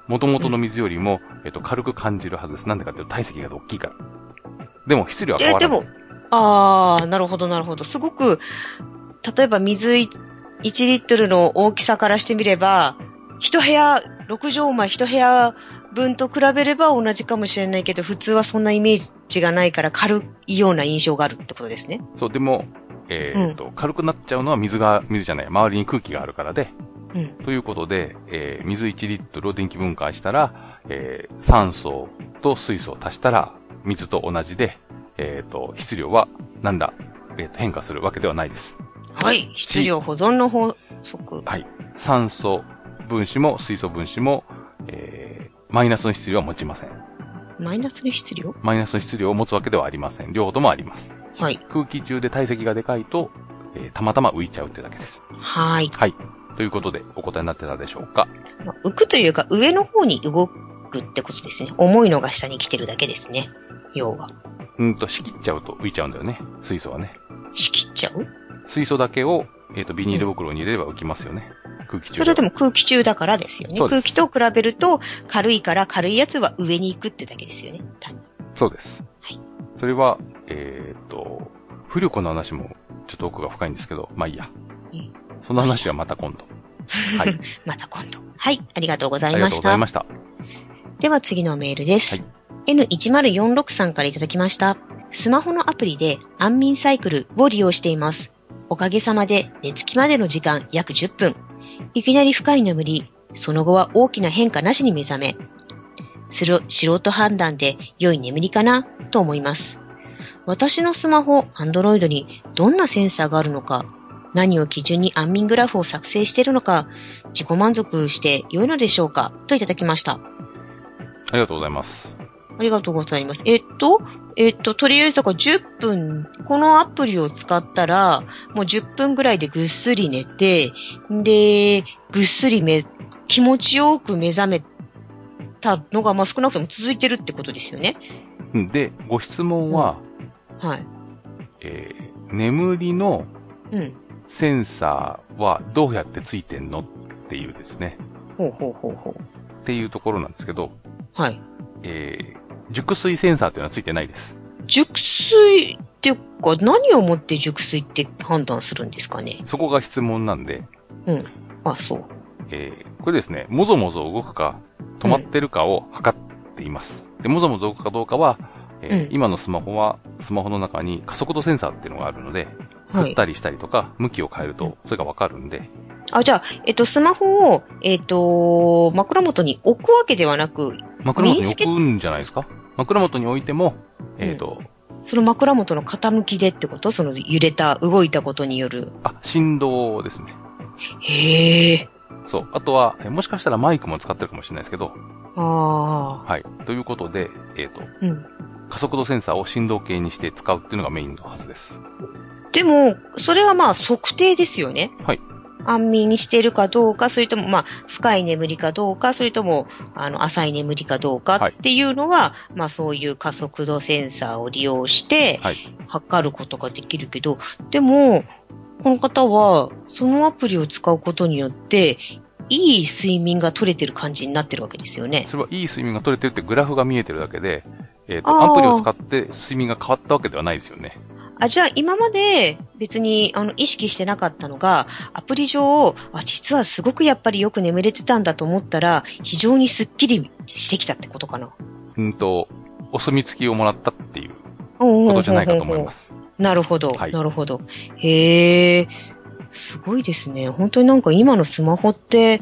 元々の水よりも、えっと、軽く感じるはずです。なんでかっていうと体積が大きいから。でも、質量は変わらない。 え、でも、あー、なるほど、なるほど。すごく、例えば水いちリットルの大きさからしてみれば、一部屋、ろく畳間一部屋分と比べれば同じかもしれないけど、普通はそんなイメージがないから軽いような印象があるってことですね。 そう、でも、えー、っと、うん、軽くなっちゃうのは水が、水じゃない、周りに空気があるからで、うん、ということで、えー、水いちリットルを電気分解したら、えー、酸素と水素を足したら水と同じで、えー、と、質量はなんだ、えー、と変化するわけではないです。 はい。質量保存の法則。 はい。酸素分子も水素分子も、えー、マイナスの質量は持ちません。 マイナスの質量？ マイナスの質量を持つわけではありません。両方ともあります。 はい。 空気中で体積がでかいと、えー、たまたま浮いちゃうってだけです。 はい。 はい。ということで、お答えになってたでしょうか。 まあ、浮くというか、上の方に動くってことですね。重いのが下に来てるだけですね。要は。 うんと、仕切っちゃうと浮いちゃうんだよね。水素はね。 仕切っちゃう？ 水素だけを、えっと、ビニール袋に入れれば浮きますよね。うん、空気中。 それでも空気中だからですよね。空気と比べると、軽いから軽いやつは上に行くってだけですよね。 そうです。はい。それは、えっと、浮力の話もちょっと奥が深いんですけど、まあいいや。うん、その話はまた今度。 はい。また今度。はい。ありがとうございました。 ありがとうございました。 では次のメールです。はい。エヌいちまるよんろく さんからいただきました。スマホのアプリで安眠サイクルを利用しています。おかげさまで寝つきまでの時間約じゅっぷん。いきなり深い眠り、その後は大きな変化なしに目覚め。する素人判断で良い眠りかなと思います。私のスマホ、Android にどんなセンサーがあるのか、何を基準に安眠グラフを作成しているのか、自己満足して良いのでしょうかといただきました。ありがとうございます。 ありがとうございます。えっと、えっと、とりあえずだからじゅっぷん、このアプリを使ったら、もうじゅっぷんぐらいでぐっすり寝て、で、ぐっすりめ、気持ちよく目覚めたのが、まあ、少なくとも続いてるってことですよね。 で、ご質問は、 うん、はい。 えー、眠りのセンサーはどうやってついてんのっていうですね。 ほうほうほうほう。 っていうところなんですけど、 はい。 えー、熟睡センサーっていうのはついてないです。 熟睡っていうか、何をもって熟睡って判断するんですかね。 そこが質問なんで。 うん。あ、そう。 えー、これですね、もぞもぞ動くか、止まってるかを測っています。うん、で、もぞもぞ動くかどうかは、えーうん、今のスマホは、スマホの中に加速度センサーっていうのがあるので、 はい、 振ったりしたりとか、向きを変えると、それがわかるんで。 あ、じゃあ、えっと、スマホを、えっと、枕元に置くわけではなく、 枕元に置くんじゃないですか？枕元に置いても、えっと、うん、 その枕元の傾きでってこと？その揺れた、動いたことによる。 あ、振動ですね。 へえ。 そう。あとは、もしかしたらマイクも使ってるかもしれないですけど。 ああ。 はい。ということで、えっと、 うん、 加速度センサーを振動計にして使うっていうのがメインのはずです。 でも、それはまあ測定ですよね。 はい。 安眠にしているかどうか、それともまあ深い眠りかどうか、それともあの浅い眠りかどうかっていうのは、はい、まあそういう加速度センサーを利用して測ることができるけど、はい、でもこの方はそのアプリを使うことによっていい睡眠が取れてる感じになってるわけですよね。 それはいい睡眠が取れてるってグラフが見えてるだけで、えっと、アプリを使って睡眠が変わったわけではないですよね。 あ、じゃあ今まで別にあの意識してなかったのが、アプリ上、あ、実はすごくやっぱりよく眠れてたんだと思ったら、非常にスッキリしてきたってことかな。 うんと、お墨付きをもらったっていうことじゃないかと思います。 なるほど、はい、なるほど。へー、すごいですね。本当になんか今のスマホって、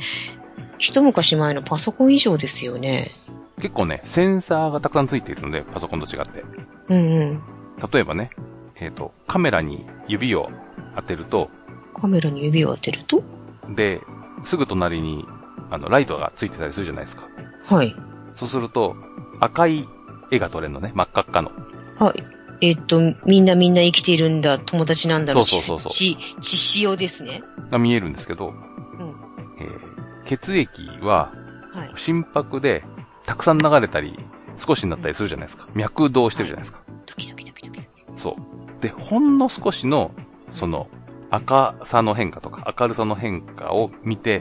一昔前のパソコン以上ですよね。 結構ね、センサーがたくさんついているので、パソコンと違って。 うんうん。 例えばね、えっと、カメラに指を当てると、 カメラに指を当てるとで、すぐ隣に、あの、ライトがついてたりするじゃないですか。 はい。 そうすると、赤い絵が撮れるのね、真っ赤っかの。 はい。えっと、みんなみんな生きているんだ、友達なんだろう。 そうそうそうそう。 血、血潮ですね。 が見えるんですけど、うん。えー、血液は、はい、心拍で、たくさん流れたり、少しになったりするじゃないですか。脈動してるじゃないですか。はい、 ドキドキドキドキドキ。 そう。で、ほんの少しの、その、赤さの変化とか明るさの変化を見て、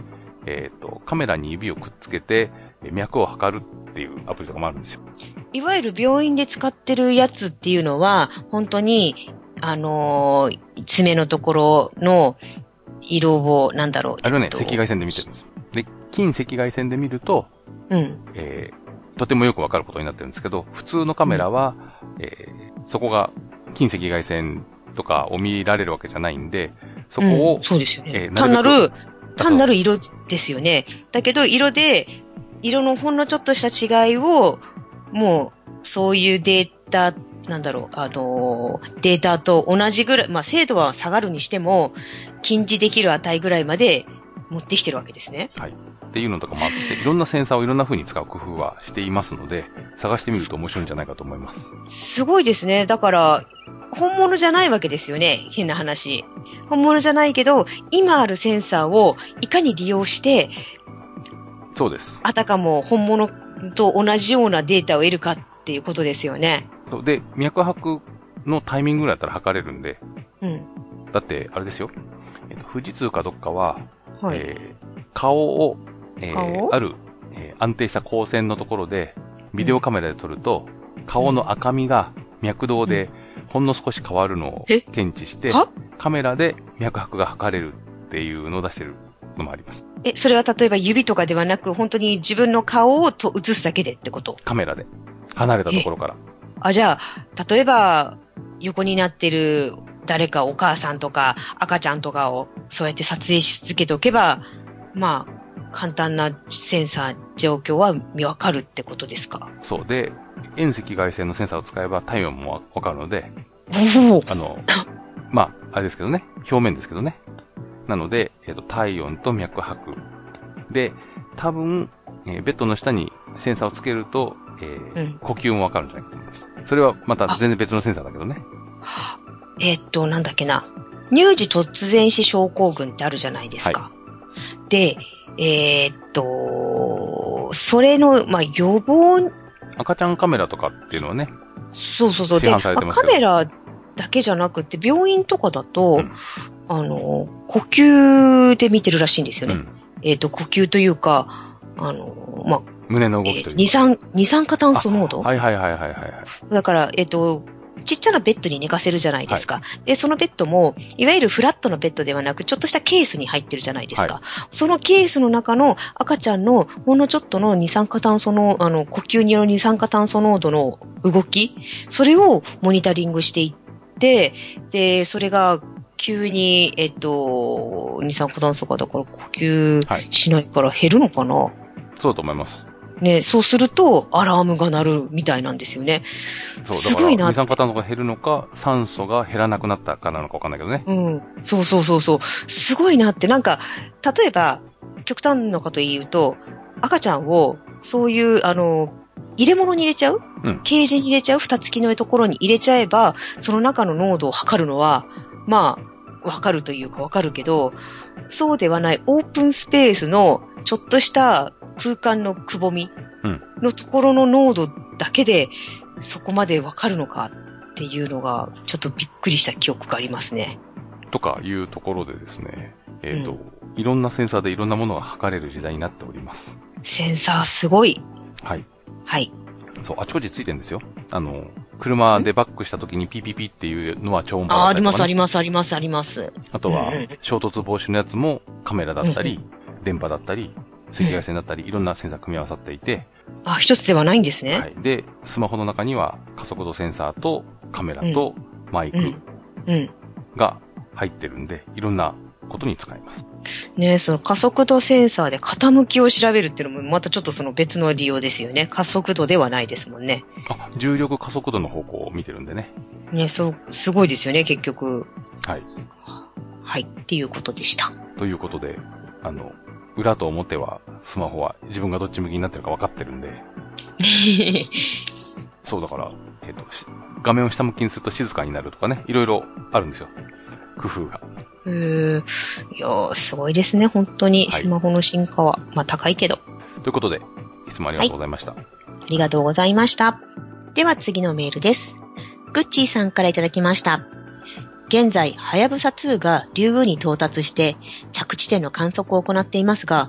えっと、カメラに指をくっつけて、脈を測るっていうアプリとかもあるんですよ。 いわゆる病院で使ってるやつっていうのは、本当に、あのー、爪のところの色を、なんだろう。 あれはね、えっと、赤外線で見てるんですよ。で、近赤外線で見ると、 うん。 えー、とてもよくわかることになってるんですけど、普通のカメラは、うん、えー、そこが近赤外線とかを見られるわけじゃないんで、そこを、 うん、そうですよね。 えー、 単なる、単なる色ですよね。だけど、色で、色のほんのちょっとした違いを、もう、そういうデータ、なんだろう、あのー、データと同じぐらい、まあ、精度は下がるにしても、近似できる値ぐらいまで持ってきてるわけですね。 はい。っていうのとかもあって、いろんなセンサーをいろんな風に使う工夫はしていますので、探してみると面白いんじゃないかと思います。 すごいですね。だから、本物じゃないわけですよね。変な話。本物じゃないけど、今あるセンサーをいかに利用して、 そうです。 あたかも本物と同じようなデータを得るかっていうことですよね。 そうで、脈拍のタイミングぐらいだったら測れるんで。 うん。 だって、あれですよ。えっと、富士通かどっかは、 はい、 えー、顔を、えー、 顔ある、えー、安定した光線のところで、ビデオカメラで撮ると、うん、顔の赤みが脈動でほんの少し変わるのを検知して、カメラで脈拍が測れるっていうのを出してるのもあります。 え、それは例えば指とかではなく、本当に自分の顔をと映すだけでってこと？ カメラで。離れたところから。 あ、じゃあ、例えば、横になってる誰かお母さんとか赤ちゃんとかをそうやって撮影し続けておけば、まあ、簡単なセンサー状況は見分かるってことですか？ そうで、遠赤外線のセンサーを使えば体温もわかるので、あの、まあ、あれですけどね、表面ですけどね。なので、えっと、体温と脈拍。で、多分、えー、ベッドの下にセンサーをつけると、えーうん、呼吸もわかるんじゃないかと思います。それはまた全然別のセンサーだけどね。 えー、っと、なんだっけな。乳児突然死症候群ってあるじゃないですか。はい、で、えー、っと、それの、まあ、予防。 赤ちゃんカメラとかっていうのはね。 そうそうそう。で、まあ、カメラだけじゃなくて、病院とかだと、うん、あの、呼吸で見てるらしいんですよね。うん、えー、っと、呼吸というか、あの、まあ、 胸の動きというか。 二酸、二酸化炭素濃度。 はいはいはいはいはい。 だから、えっと、ちっちゃなベッドに寝かせるじゃないですか。はい、で、そのベッドも、いわゆるフラットのベッドではなく、ちょっとしたケースに入ってるじゃないですか。はい、そのケースの中の赤ちゃんのほんのちょっとの二酸化炭素の、あの、呼吸による二酸化炭素濃度の動き、それをモニタリングしていって、で、それが、急に、えっと、二酸化炭素がだから呼吸しないから減るのかな、はい、 そうと思います。 ね、そうすると、アラームが鳴るみたいなんですよね。 そう、すごいな。二酸化炭素が減るのか、酸素が減らなくなったからなのかわかんないけどね。 うん。そうそうそうそう。すごいなって、なんか、例えば、極端なこと言うと、赤ちゃんを、そういう、あの、入れ物に入れちゃう、うん、ケージに入れちゃう蓋付きのところに入れちゃえば、その中の濃度を測るのは、まあ、わかるというかわかるけど、そうではないオープンスペースのちょっとした空間のくぼみのところの濃度だけでそこまでわかるのかっていうのがちょっとびっくりした記憶がありますね。 とかいうところでですね、えっと、うん、いろんなセンサーでいろんなものが測れる時代になっております。 センサーすごい。 はい。 はい。 そう、あちこちついてるんですよ。あの、車でバックした時にピーピーピーっていうのは超音波だったりとか、ね、 あ、ありますありますありますあります。 あとは、衝突防止のやつもカメラだったり、うん、電波だったり、赤外線だったり、いろんなセンサー組み合わさっていて。 あ、一つではないんですね。 はい。で、スマホの中には加速度センサーとカメラとマイクが入ってるんで、いろんなことに使います。 ね、その加速度センサーで傾きを調べるっていうのもまたちょっとその別の利用ですよね。加速度ではないですもんね。 あ、重力加速度の方向を見てるんでね。 ね、そう、すごいですよね、結局。 はい。 はい、っていうことでした。 ということで、あの、裏と表はスマホは自分がどっち向きになってるか分かってるんで。そうだから、えっと、画面を下向きにすると静かになるとかね、いろいろあるんですよ。工夫が。 へー。いやー、すごいですね、本当に。スマホの進化は。はい、まあ、高いけど。 ということで、いつもありがとうございました。はい、 ありがとうございました。では次のメールです。グッチーさんからいただきました。現在、はやぶさにがリュウグウに到達して、着地点の観測を行っていますが、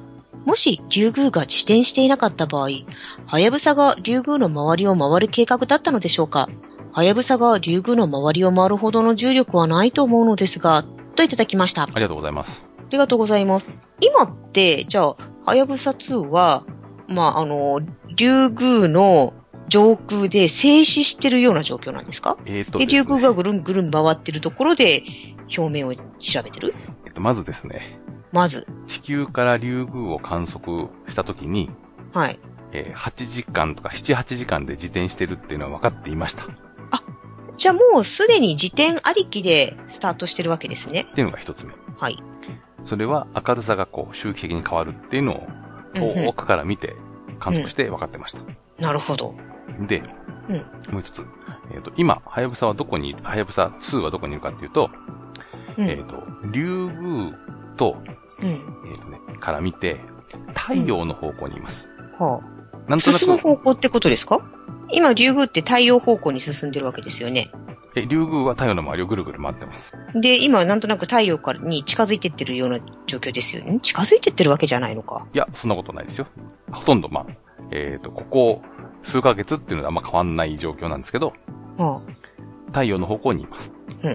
もし、リュウグウが自転していなかった場合、ハヤブサがリュウグウの周りを回る計画だったのでしょうか？ハヤブサがリュウグウの周りを回るほどの重力はないと思うのですが、といただきました。 ありがとうございます。 ありがとうございます。今って、じゃあ、ハヤブサツーは、まあ、あの、リュウグウの上空で静止してるような状況なんですか？ えーとですね。 で、リュウグウがぐるんぐるん回ってるところで、表面を調べてる？ えっと、まずですね。 まず。 地球からリュウグウを観測したときに、 はい。 えー、はちじかんとかなな、はちじかんで自転してるっていうのは分かっていました。 あ、じゃあもうすでに自転ありきでスタートしてるわけですね。 っていうのが一つ目。 はい。それは明るさがこう周期的に変わるっていうのを遠くから見て観測して分かってました。うんうん、 なるほど。 で、うん、もう一つ。えっ、ー、と、今、ハヤブサはどこに、ハヤブサツーはどこにいるかっていうと、うん、えっ、ー、と、リュウグウと、うん、えっ、ー、とね、から見て、太陽の方向にいます。 うん、はあ。なんとなく。進む方向ってことですか？今、リュウグウって太陽方向に進んでるわけですよね。 え、リュウグウは太陽の周りをぐるぐる回ってます。 で、今、なんとなく太陽からに近づいてってるような状況ですよね。近づいてってるわけじゃないのか。 いや、そんなことないですよ。ほとんど、まあ、えっ、ー、と、ここ、数ヶ月っていうのはあんま変わんない状況なんですけど、はあ、太陽の方向にいます。うん、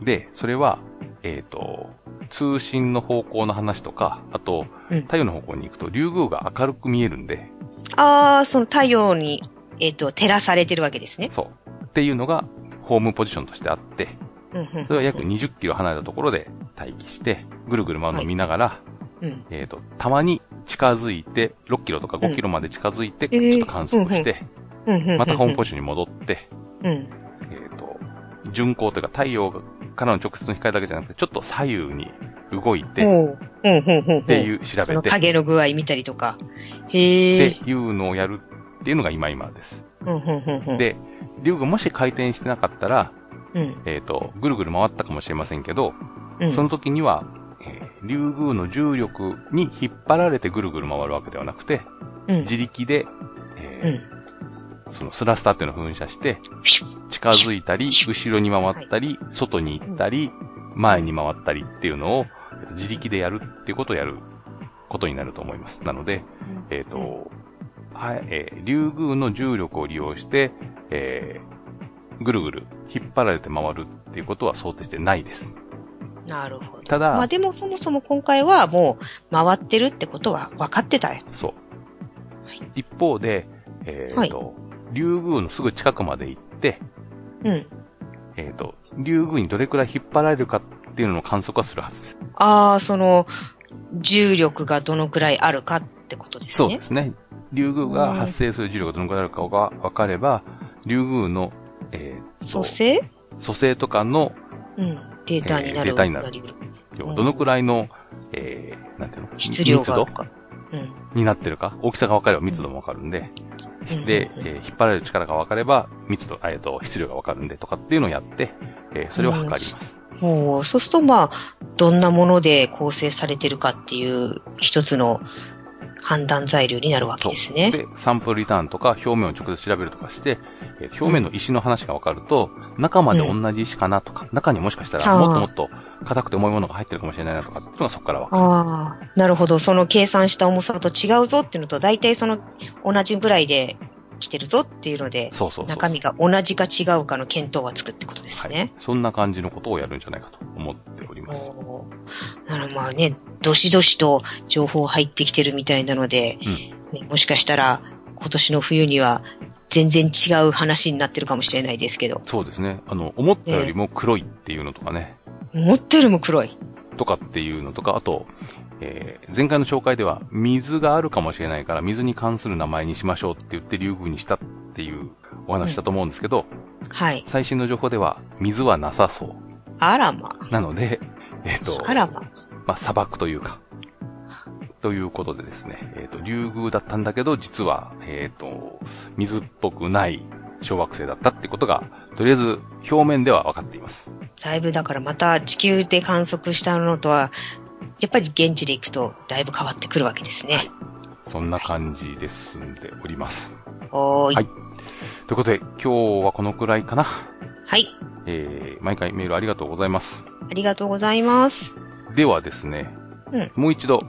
で、それは、えっ、ー、と、通信の方向の話とか、あと、うん、太陽の方向に行くと、リュウグウが明るく見えるんで。 ああ、その太陽に、えっ、ー、と、照らされてるわけですね。 そう。っていうのが、ホームポジションとしてあって、うんうんうんうん、それは約にじゅっキロ離れたところで待機して、ぐるぐる回るのを見ながら、はいうん、えっ、ー、と、たまに近づいて、ろっキロとかごキロまで近づいて、ちょっと観測して、うんえー、またホームポジションに戻って、うん、えっ、ー、と、巡航というか太陽からの直接の光だけじゃなくて、ちょっと左右に動いて、っていう調べて。 その影の具合見たりとか。へー。 っていうのをやるっていうのが今今です。で、リュウグウもし回転してなかったら、うん、えっ、ー、と、ぐるぐる回ったかもしれませんけど、うん、その時には、えー、リュウグウの重力に引っ張られてぐるぐる回るわけではなくて、うん、自力で、えーうん、そのスラスターっていうのを噴射して、近づいたり、後ろに回ったり、はい、外に行ったり、前に回ったりっていうのを、えー、と自力でやるっていうことをやることになると思います。なので、えっ、ー、と、はい、えー、リュウグウの重力を利用して、えー、ぐるぐる引っ張られて回るっていうことは想定してないです。 なるほど。 ただ、 まあでもそもそも今回はもう回ってるってことは分かってたよ。 そう。はい、一方で、えっ、ー、と、はい、リュウグウのすぐ近くまで行って、うん。えっ、ー、と、リュウグウにどれくらい引っ張られるかっていうのを観測はするはずです。 ああ、その、重力がどのくらいあるかってことですね。 そうですね。リュウグウが発生する重力がどのくらいあるかが分かれば、リュウグウの、えー、組成組成とかの、 うん、データになる。 えー、データになる。要はどのくらいの、えー、なんていうの質量があるか。 うん、になってるか。大きさが分かれば密度も分かるんで。うん、で、えー、引っ張られる力が分かれば密度、えっと、質量が分かるんでとかっていうのをやって、えー、それを測ります。 うん、おそうするとまあ、どんなもので構成されてるかっていう一つの判断材料になるわけですね。 で、サンプルリターンとか表面を直接調べるとかして、えー、表面の石の話が分かると、うん、中まで同じ石かなとか、うん、中にもしかしたらもっともっと硬くて重いものが入ってるかもしれないなとかっていうのがそこから分かる。 ああ、なるほど。その計算した重さと違うぞっていうのと、大体その同じぐらいで来てるぞっていうので、 そうそうそう中身が同じか違うかの見当がつくってことですね。はい、 そんな感じのことをやるんじゃないかと思っております。 おなるほど、まあね、どしどしと情報入ってきてるみたいなので、うんね、もしかしたら今年の冬には全然違う話になってるかもしれないですけど。 そうですね。あの、思ったよりも黒いっていうのとかね。 思ったよりも黒い。 とかっていうのとか、あと、えー、前回の紹介では水があるかもしれないから水に関する名前にしましょうって言ってリュウグウにしたっていうお話したと思うんですけど、 うん、はい。 最新の情報では水はなさそう。 あらま。 なので、えっ、ー、と、 あらま。 まあ、砂漠というか、ということでですね、えっ、ー、と、リュウグウだったんだけど、実は、えっ、ー、と、水っぽくない小惑星だったってことが、とりあえず表面では分かっています。 だいぶだからまた地球で観測したのとは、やっぱり現地で行くとだいぶ変わってくるわけですね。はい、 そんな感じで進んでおります。 おーい。 はい。ということで、今日はこのくらいかな。 はい。 えー、毎回メールありがとうございます。 ありがとうございます。 ではですね、うん、もう一度、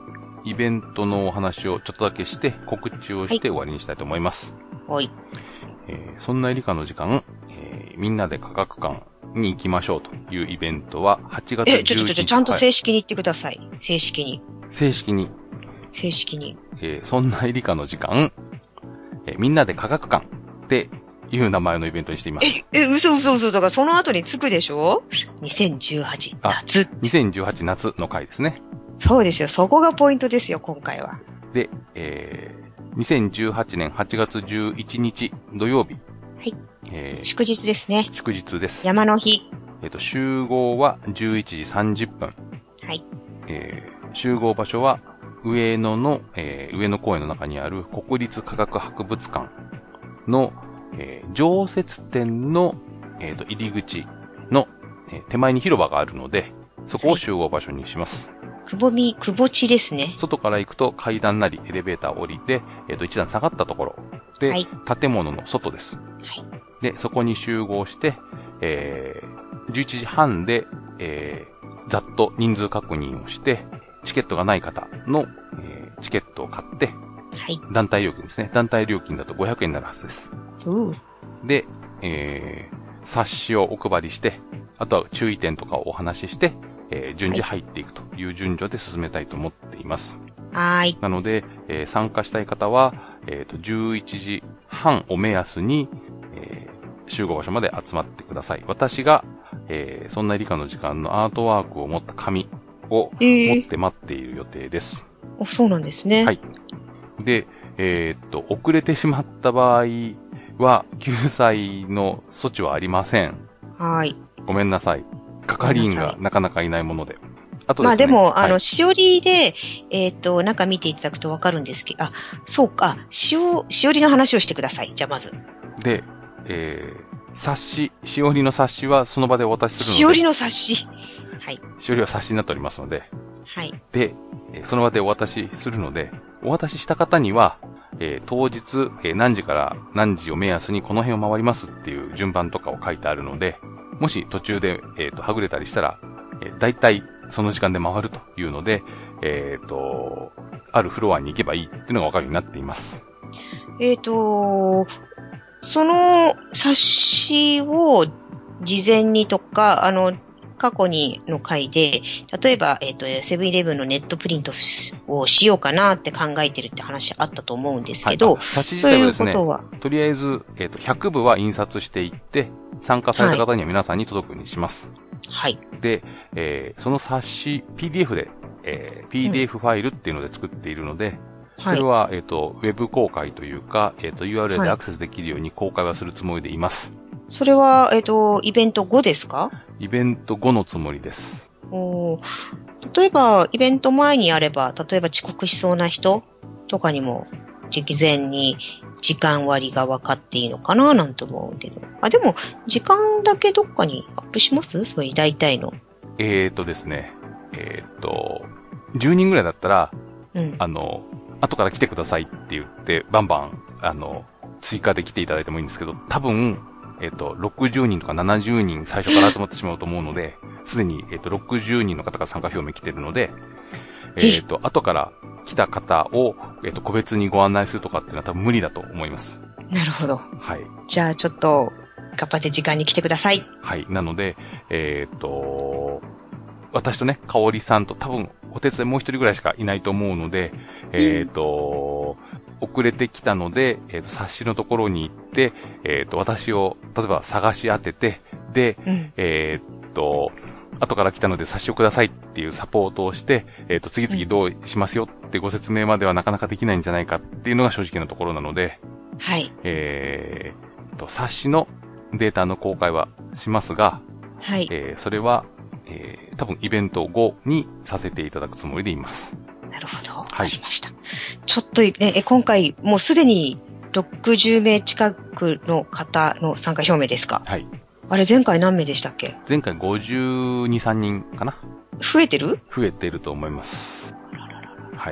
イベントのお話をちょっとだけして、告知をして終わりにしたいと思います。 はい。 えー、そんな理科の時間、えー、みんなで科学館に行きましょうというイベントははちがつじゅういちにち。 え、ちょちょちょ、ちゃんと正式に言ってください。はい、正式に。 正式に。 正式に。 えー、そんな理科の時間、えー、みんなで科学館っていう名前のイベントにしています。 え、え、嘘嘘嘘。だからその後につくでしょ ?にせんじゅうはち 夏。 にせんじゅうはち夏の回ですね。 そうですよ。そこがポイントですよ、今回は。 で、えー、にせんじゅうはちねんはちがつじゅういちにち土曜日。 はい。 えー、 祝日ですね。 祝日です。 山の日。 えっと、集合はじゅういちじさんじゅっぷん。 はい。 えー、集合場所は上野の、えー、上野公園の中にある国立科学博物館の、えー、常設展の、えーと、入り口の、えー、手前に広場があるので、そこを集合場所にします。 はい、くぼみ、くぼ地ですね。 外から行くと階段なりエレベーターを降りて、えっと、一段下がったところで、はい、建物の外です。はい。で、そこに集合して、えー、じゅういちじはんで、えー、ざっと人数確認をして、チケットがない方の、えー、チケットを買って、はい。団体料金ですね。団体料金だとごひゃくえんになるはずです。 うで、えー、冊子をお配りして、あとは注意点とかをお話しして、えー、順次入っていくという順序で進めたいと思っています。 はい。 なので、えー、参加したい方は、えっと、じゅういちじはんを目安に、えー、集合場所まで集まってください。私が、えー、そんな理科の時間のアートワークを持った紙を持って待っている予定です。 えー、そうなんですね。 はい。で、えー、っと、遅れてしまった場合は、救済の措置はありません。 はい。 ごめんなさい。係員がなかなかいないもので。 あとですね。まあでも、あの、はい、しおりで、えっ、ー、と、中見ていただくとわかるんですけど、あ、そうか、しお、しおりの話をしてください。じゃあまず。 で、えー、冊子、しおりの冊子はその場でお渡しするので。 しおりの冊子。はい。 しおりは冊子になっておりますので。 はい。 で、その場でお渡しするので、お渡しした方には、えー、当日、えー、何時から何時を目安にこの辺を回りますっていう順番とかを書いてあるので、もし途中で、えっと、はぐれたりしたら、えー、大体その時間で回るというので、えっと、あるフロアに行けばいいっていうのがわかるようになっています。 えっと、その冊子を事前にとか、あの、過去にの回で、例えば、えっと、セブンイレブンのネットプリントをしようかなって考えてるって話あったと思うんですけど、 はい、冊子自体はですね、そういうことはとりあえず、えっと、ひゃくぶは印刷していって、参加された方には皆さんに届くようにします。 はい。 で、えー、その冊子、ピーディーエフ で、えー、ピーディーエフ ファイルっていうので作っているので、うん、それは、えっと、ウェブ公開というか、えっと、ユーアールエル でアクセスできるように公開はするつもりでいます。 それは、えっと、イベント後ですか？ イベント後のつもりです。 お例えば、イベント前にあれば、例えば遅刻しそうな人とかにも、事前に時間割が分かっていいのかななんて思うけど。あ、でも、時間だけどっかにアップします？そういう大体の。 えーとですね、えーと、じゅうにんぐらいだったら、うん、あの、後から来てくださいって言って、バンバン、あの、追加で来ていただいてもいいんですけど、多分、えっと、ろくじゅうにんとかななじゅうにん最初から集まってしまうと思うので、すでに、えっと、ろくじゅうにんの方が参加表明来てるので、えっと、後から来た方を、えっと、個別にご案内するとかっていうのは多分無理だと思います。 なるほど。 はい。 じゃあ、ちょっと、頑張って時間に来てください。 はい。なので、えっと、私とね、かおりさんと多分、お手伝いもう一人ぐらいしかいないと思うので、えっと、遅れてきたので、えっと、冊子のところに行って、えっと、私を、例えば探し当てて、で、うん、えっと、後から来たので冊子をくださいっていうサポートをして、えっと、次々どうしますよってご説明まではなかなかできないんじゃないかっていうのが正直なところなので、 はい。 えー、と、冊子のデータの公開はしますが、 はい。 えー、それは、えー、多分イベント後にさせていただくつもりでいます。 なるほど。わかりました。ちょっとね、今回、もうすでにろくじゅうめい近くの方の参加表明ですか？ はい。 あれ、前回何名でしたっけ？ 前回ごじゅうに、さんにんかな。 増えてる？ 増えてると思います。はい。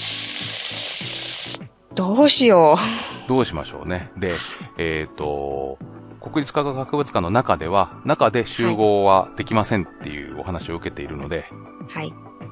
どうしよう。どうしましょうね。で、えっと、国立科学博物館の中では、中で集合はできませんっていうお話を受けているので、 はい。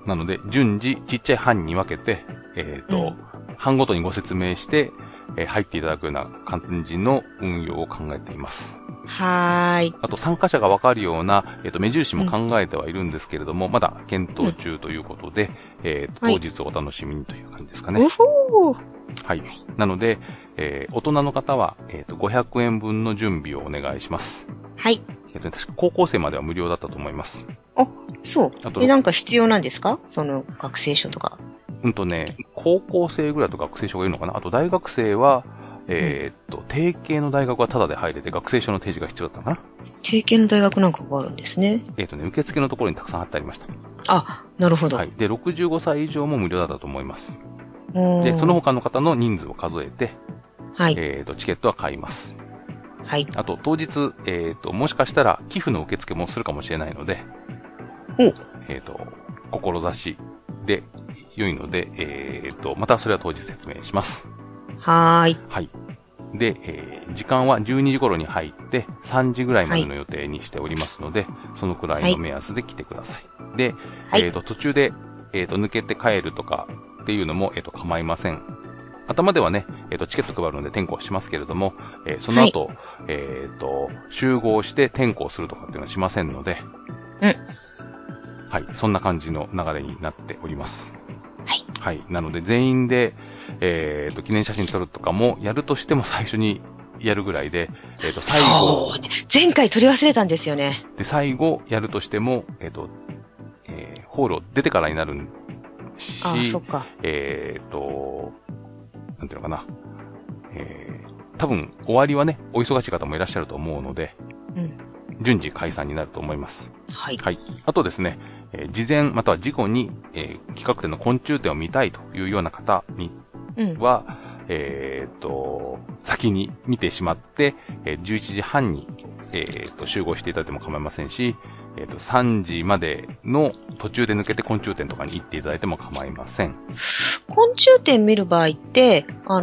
なので、順次、ちっちゃい班に分けて、えっ、ー、と、うん、班ごとにご説明して、えー、入っていただくような感じの運用を考えています。 はーい。 あと、参加者が分かるような、えっ、ー、と、目印も考えてはいるんですけれども、うん、まだ検討中ということで、うん、えー、当日お楽しみにという感じですかね。 はい、 はい。なので、えー、大人の方は、えっ、ー、と、ごひゃくえんぶんの準備をお願いします。 はい。 えっ、ー、と、確か高校生までは無料だったと思います。 あ、そう。あとえ、なんか必要なんですか？その学生証とか。 うんとね、高校生ぐらいだと学生証がいるのかな。あと大学生は、えー、っと、うん、定型の大学はタダで入れて学生証の提示が必要だったかな。 定型の大学なんかがあるんですね。 えー、っとね、受付のところにたくさん貼ってありました。 あ、なるほど。 はい。で、ろくじゅうごさい以上も無料だったと思います。で、その他の方の人数を数えて、はい。えー、っと、チケットは買います。 はい。 あと、当日、えー、っと、もしかしたら寄付の受付もするかもしれないので、 おえー、っと、志で良いので、えー、っと、またそれは当日説明します。 はーい。 はい。で、えー、時間はじゅうにじ頃に入って、さんじぐらいまでの予定にしておりますので、はい、そのくらいの目安で来てください。はい、で、はい、えっ、ー、と、途中で、えっ、ー、と、抜けて帰るとかっていうのも、えっ、ー、と、構いません。頭ではね、えっ、と、チケット配るので転校しますけれども、えー、その後、はい、えっ、と、集合して転校するとかっていうのはしませんので、 うん。 はい、そんな感じの流れになっております。 はい。 はい。なので、全員で、えっ、ー、と、記念写真撮るとかも、やるとしても最初にやるぐらいで、えっ、ー、と、最後。 そうね。前回撮り忘れたんですよね。 で、最後やるとしても、えっ、ー、と、えー、ホールを出てからになるし、 ああ、そっか。 えっ、と、なんていうのかな。えー、多分、終わりはね、お忙しい方もいらっしゃると思うので、 うん。 順次解散になると思います。 はい。 はい。あとですね、えー、事前または事後に、えー、企画展の昆虫展を見たいというような方には、うん、えっ、ー、と、先に見てしまって、えー、じゅういちじはんに、えー、と集合していただいても構いませんし、えっ、ー、と、さんじまでの途中で抜けて昆虫展とかに行っていただいても構いません。 昆虫展見る場合って、あ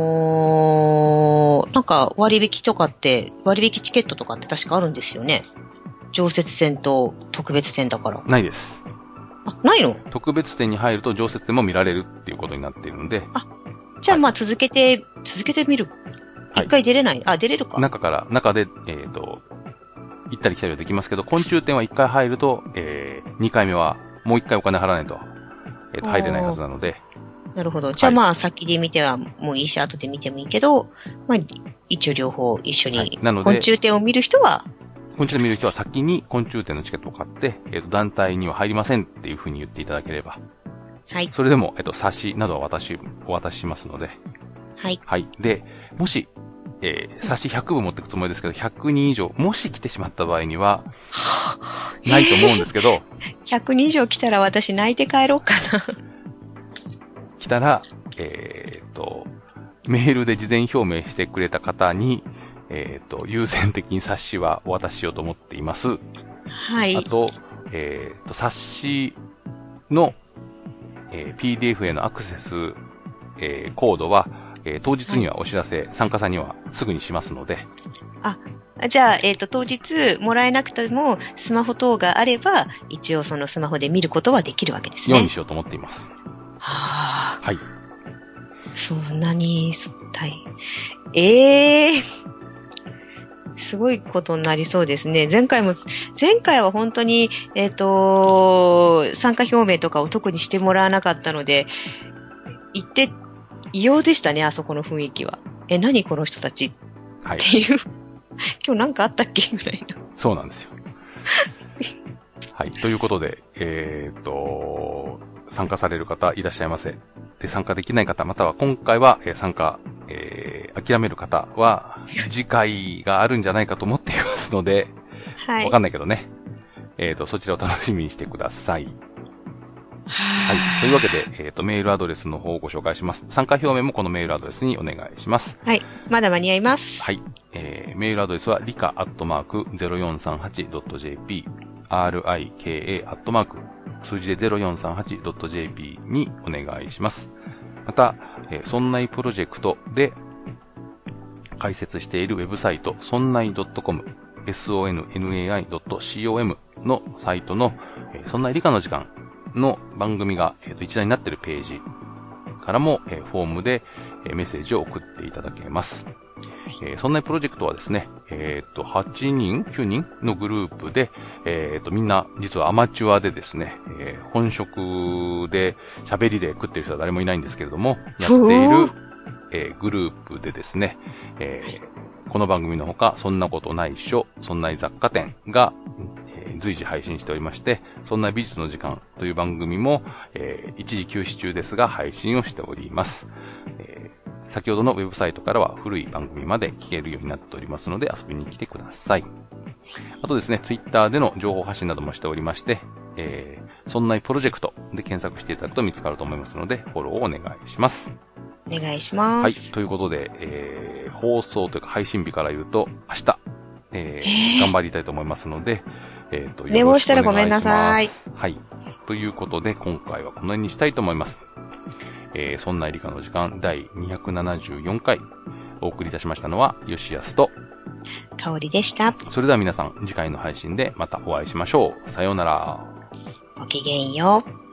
のー、なんか割引とかって、割引チケットとかって確かあるんですよね。常設展と特別展だから。 ないです。 あ、ないの？ 特別展に入ると常設展も見られるっていうことになっているので。 あ、じゃあまあ続けて、はい、続けてみる。一、はい、回出れない？あ、出れるか。 中から、中で、えっ、ー、と、行ったり来たりはできますけど、昆虫展は一回入ると、えー、二回目はもう一回お金払わないと、えっ、ー、と、入れないはずなので。 なるほど。じゃあまあ先で見てはもういいし、後で見てもいいけど、まあ一応両方一緒に、はい、なので昆虫展を見る人は、 昆虫展見る人は先に昆虫展のチケットを買って、えっ、ー、と、団体には入りませんっていう風に言っていただければ。 はい。 それでも、えっ、ー、と、冊子などは私、お渡ししますので。 はい。 はい。で、もし、えー、冊子ひゃくぶ持っていくつもりですけど、ひゃくにん以上、もし来てしまった場合には、ないと思うんですけど。 ひゃくにん以上来たら私泣いて帰ろうかな。 来たら、えっ、ー、と、メールで事前表明してくれた方に、えっ、ー、と、優先的に冊子はお渡ししようと思っています。 はい。 あと、えっ、ー、と、冊子の、えー、ピーディーエフ へのアクセス、えー、コードは、えー、当日にはお知らせ、はい、参加者にはすぐにしますので。 あ、じゃあ、えっ、ー、と、当日もらえなくても、スマホ等があれば、一応そのスマホで見ることはできるわけですね。 ようにしようと思っています。 はぁ。はい。 そんなに、大変。ええー。すごいことになりそうですね。前回も、前回は本当に、えっ、ー、と、参加表明とかを特にしてもらわなかったので、行って異様でしたね、あそこの雰囲気は。え、何この人たちっていう、はい、今日なんかあったっけぐらいの。 そうなんですよ。はい。ということで、えっ、ー、と、参加される方いらっしゃいませ。で、参加できない方、または今回は、えー、参加、えー、諦める方は、次回があるんじゃないかと思っていますので、はい。わかんないけどね。えっ、ー、と、そちらを楽しみにしてください。はい。というわけで、えっ、ー、と、メールアドレスの方をご紹介します。参加表明もこのメールアドレスにお願いします。 はい。まだ間に合います。 はい。えー、メールアドレスは、リカアットマーク ゼロよんさんはちドットジェーピー、アールアイケーエー アットマーク、数字で ゼロよんさんはちドットジェーピー にお願いします。また、えー、そんないプロジェクトで開設しているウェブサイト、そんない .com、エスオーエヌエヌエーアイ ドットコム のサイトの、えー、そんない理科の時間の番組が、えっと、一覧になっているページからも、えー、フォームで、えー、メッセージを送っていただけます。えー、そんなプロジェクトはですね、えっと、はちにん ?きゅう 人のグループで、えっと、みんな、実はアマチュアでですね、えー、本職で、喋りで食ってる人は誰もいないんですけれども、やっている、えー、グループでですね、えー、この番組のほか、そんなことないっしょ、そんな雑貨店が、えー、随時配信しておりまして、そんな美術の時間という番組も、えー、一時休止中ですが、配信をしております。えー先ほどのウェブサイトからは古い番組まで聞けるようになっておりますので遊びに来てください。あとですね、ツイッターでの情報発信などもしておりまして、えー、そんないプロジェクトで検索していただくと見つかると思いますので、フォローをお願いします。 お願いします。 はい。ということで、えー、放送というか配信日から言うと、明日、えー、頑張りたいと思いますので、えっと、 寝坊したらごめんなさい。 はい。ということで、今回はこの辺にしたいと思います。えー、そんな理科の時間だいにひゃくななじゅうよんかいお送りいたしましたのは吉安と香りでした。 それでは皆さん次回の配信でまたお会いしましょう。さようなら。 ごきげんよう。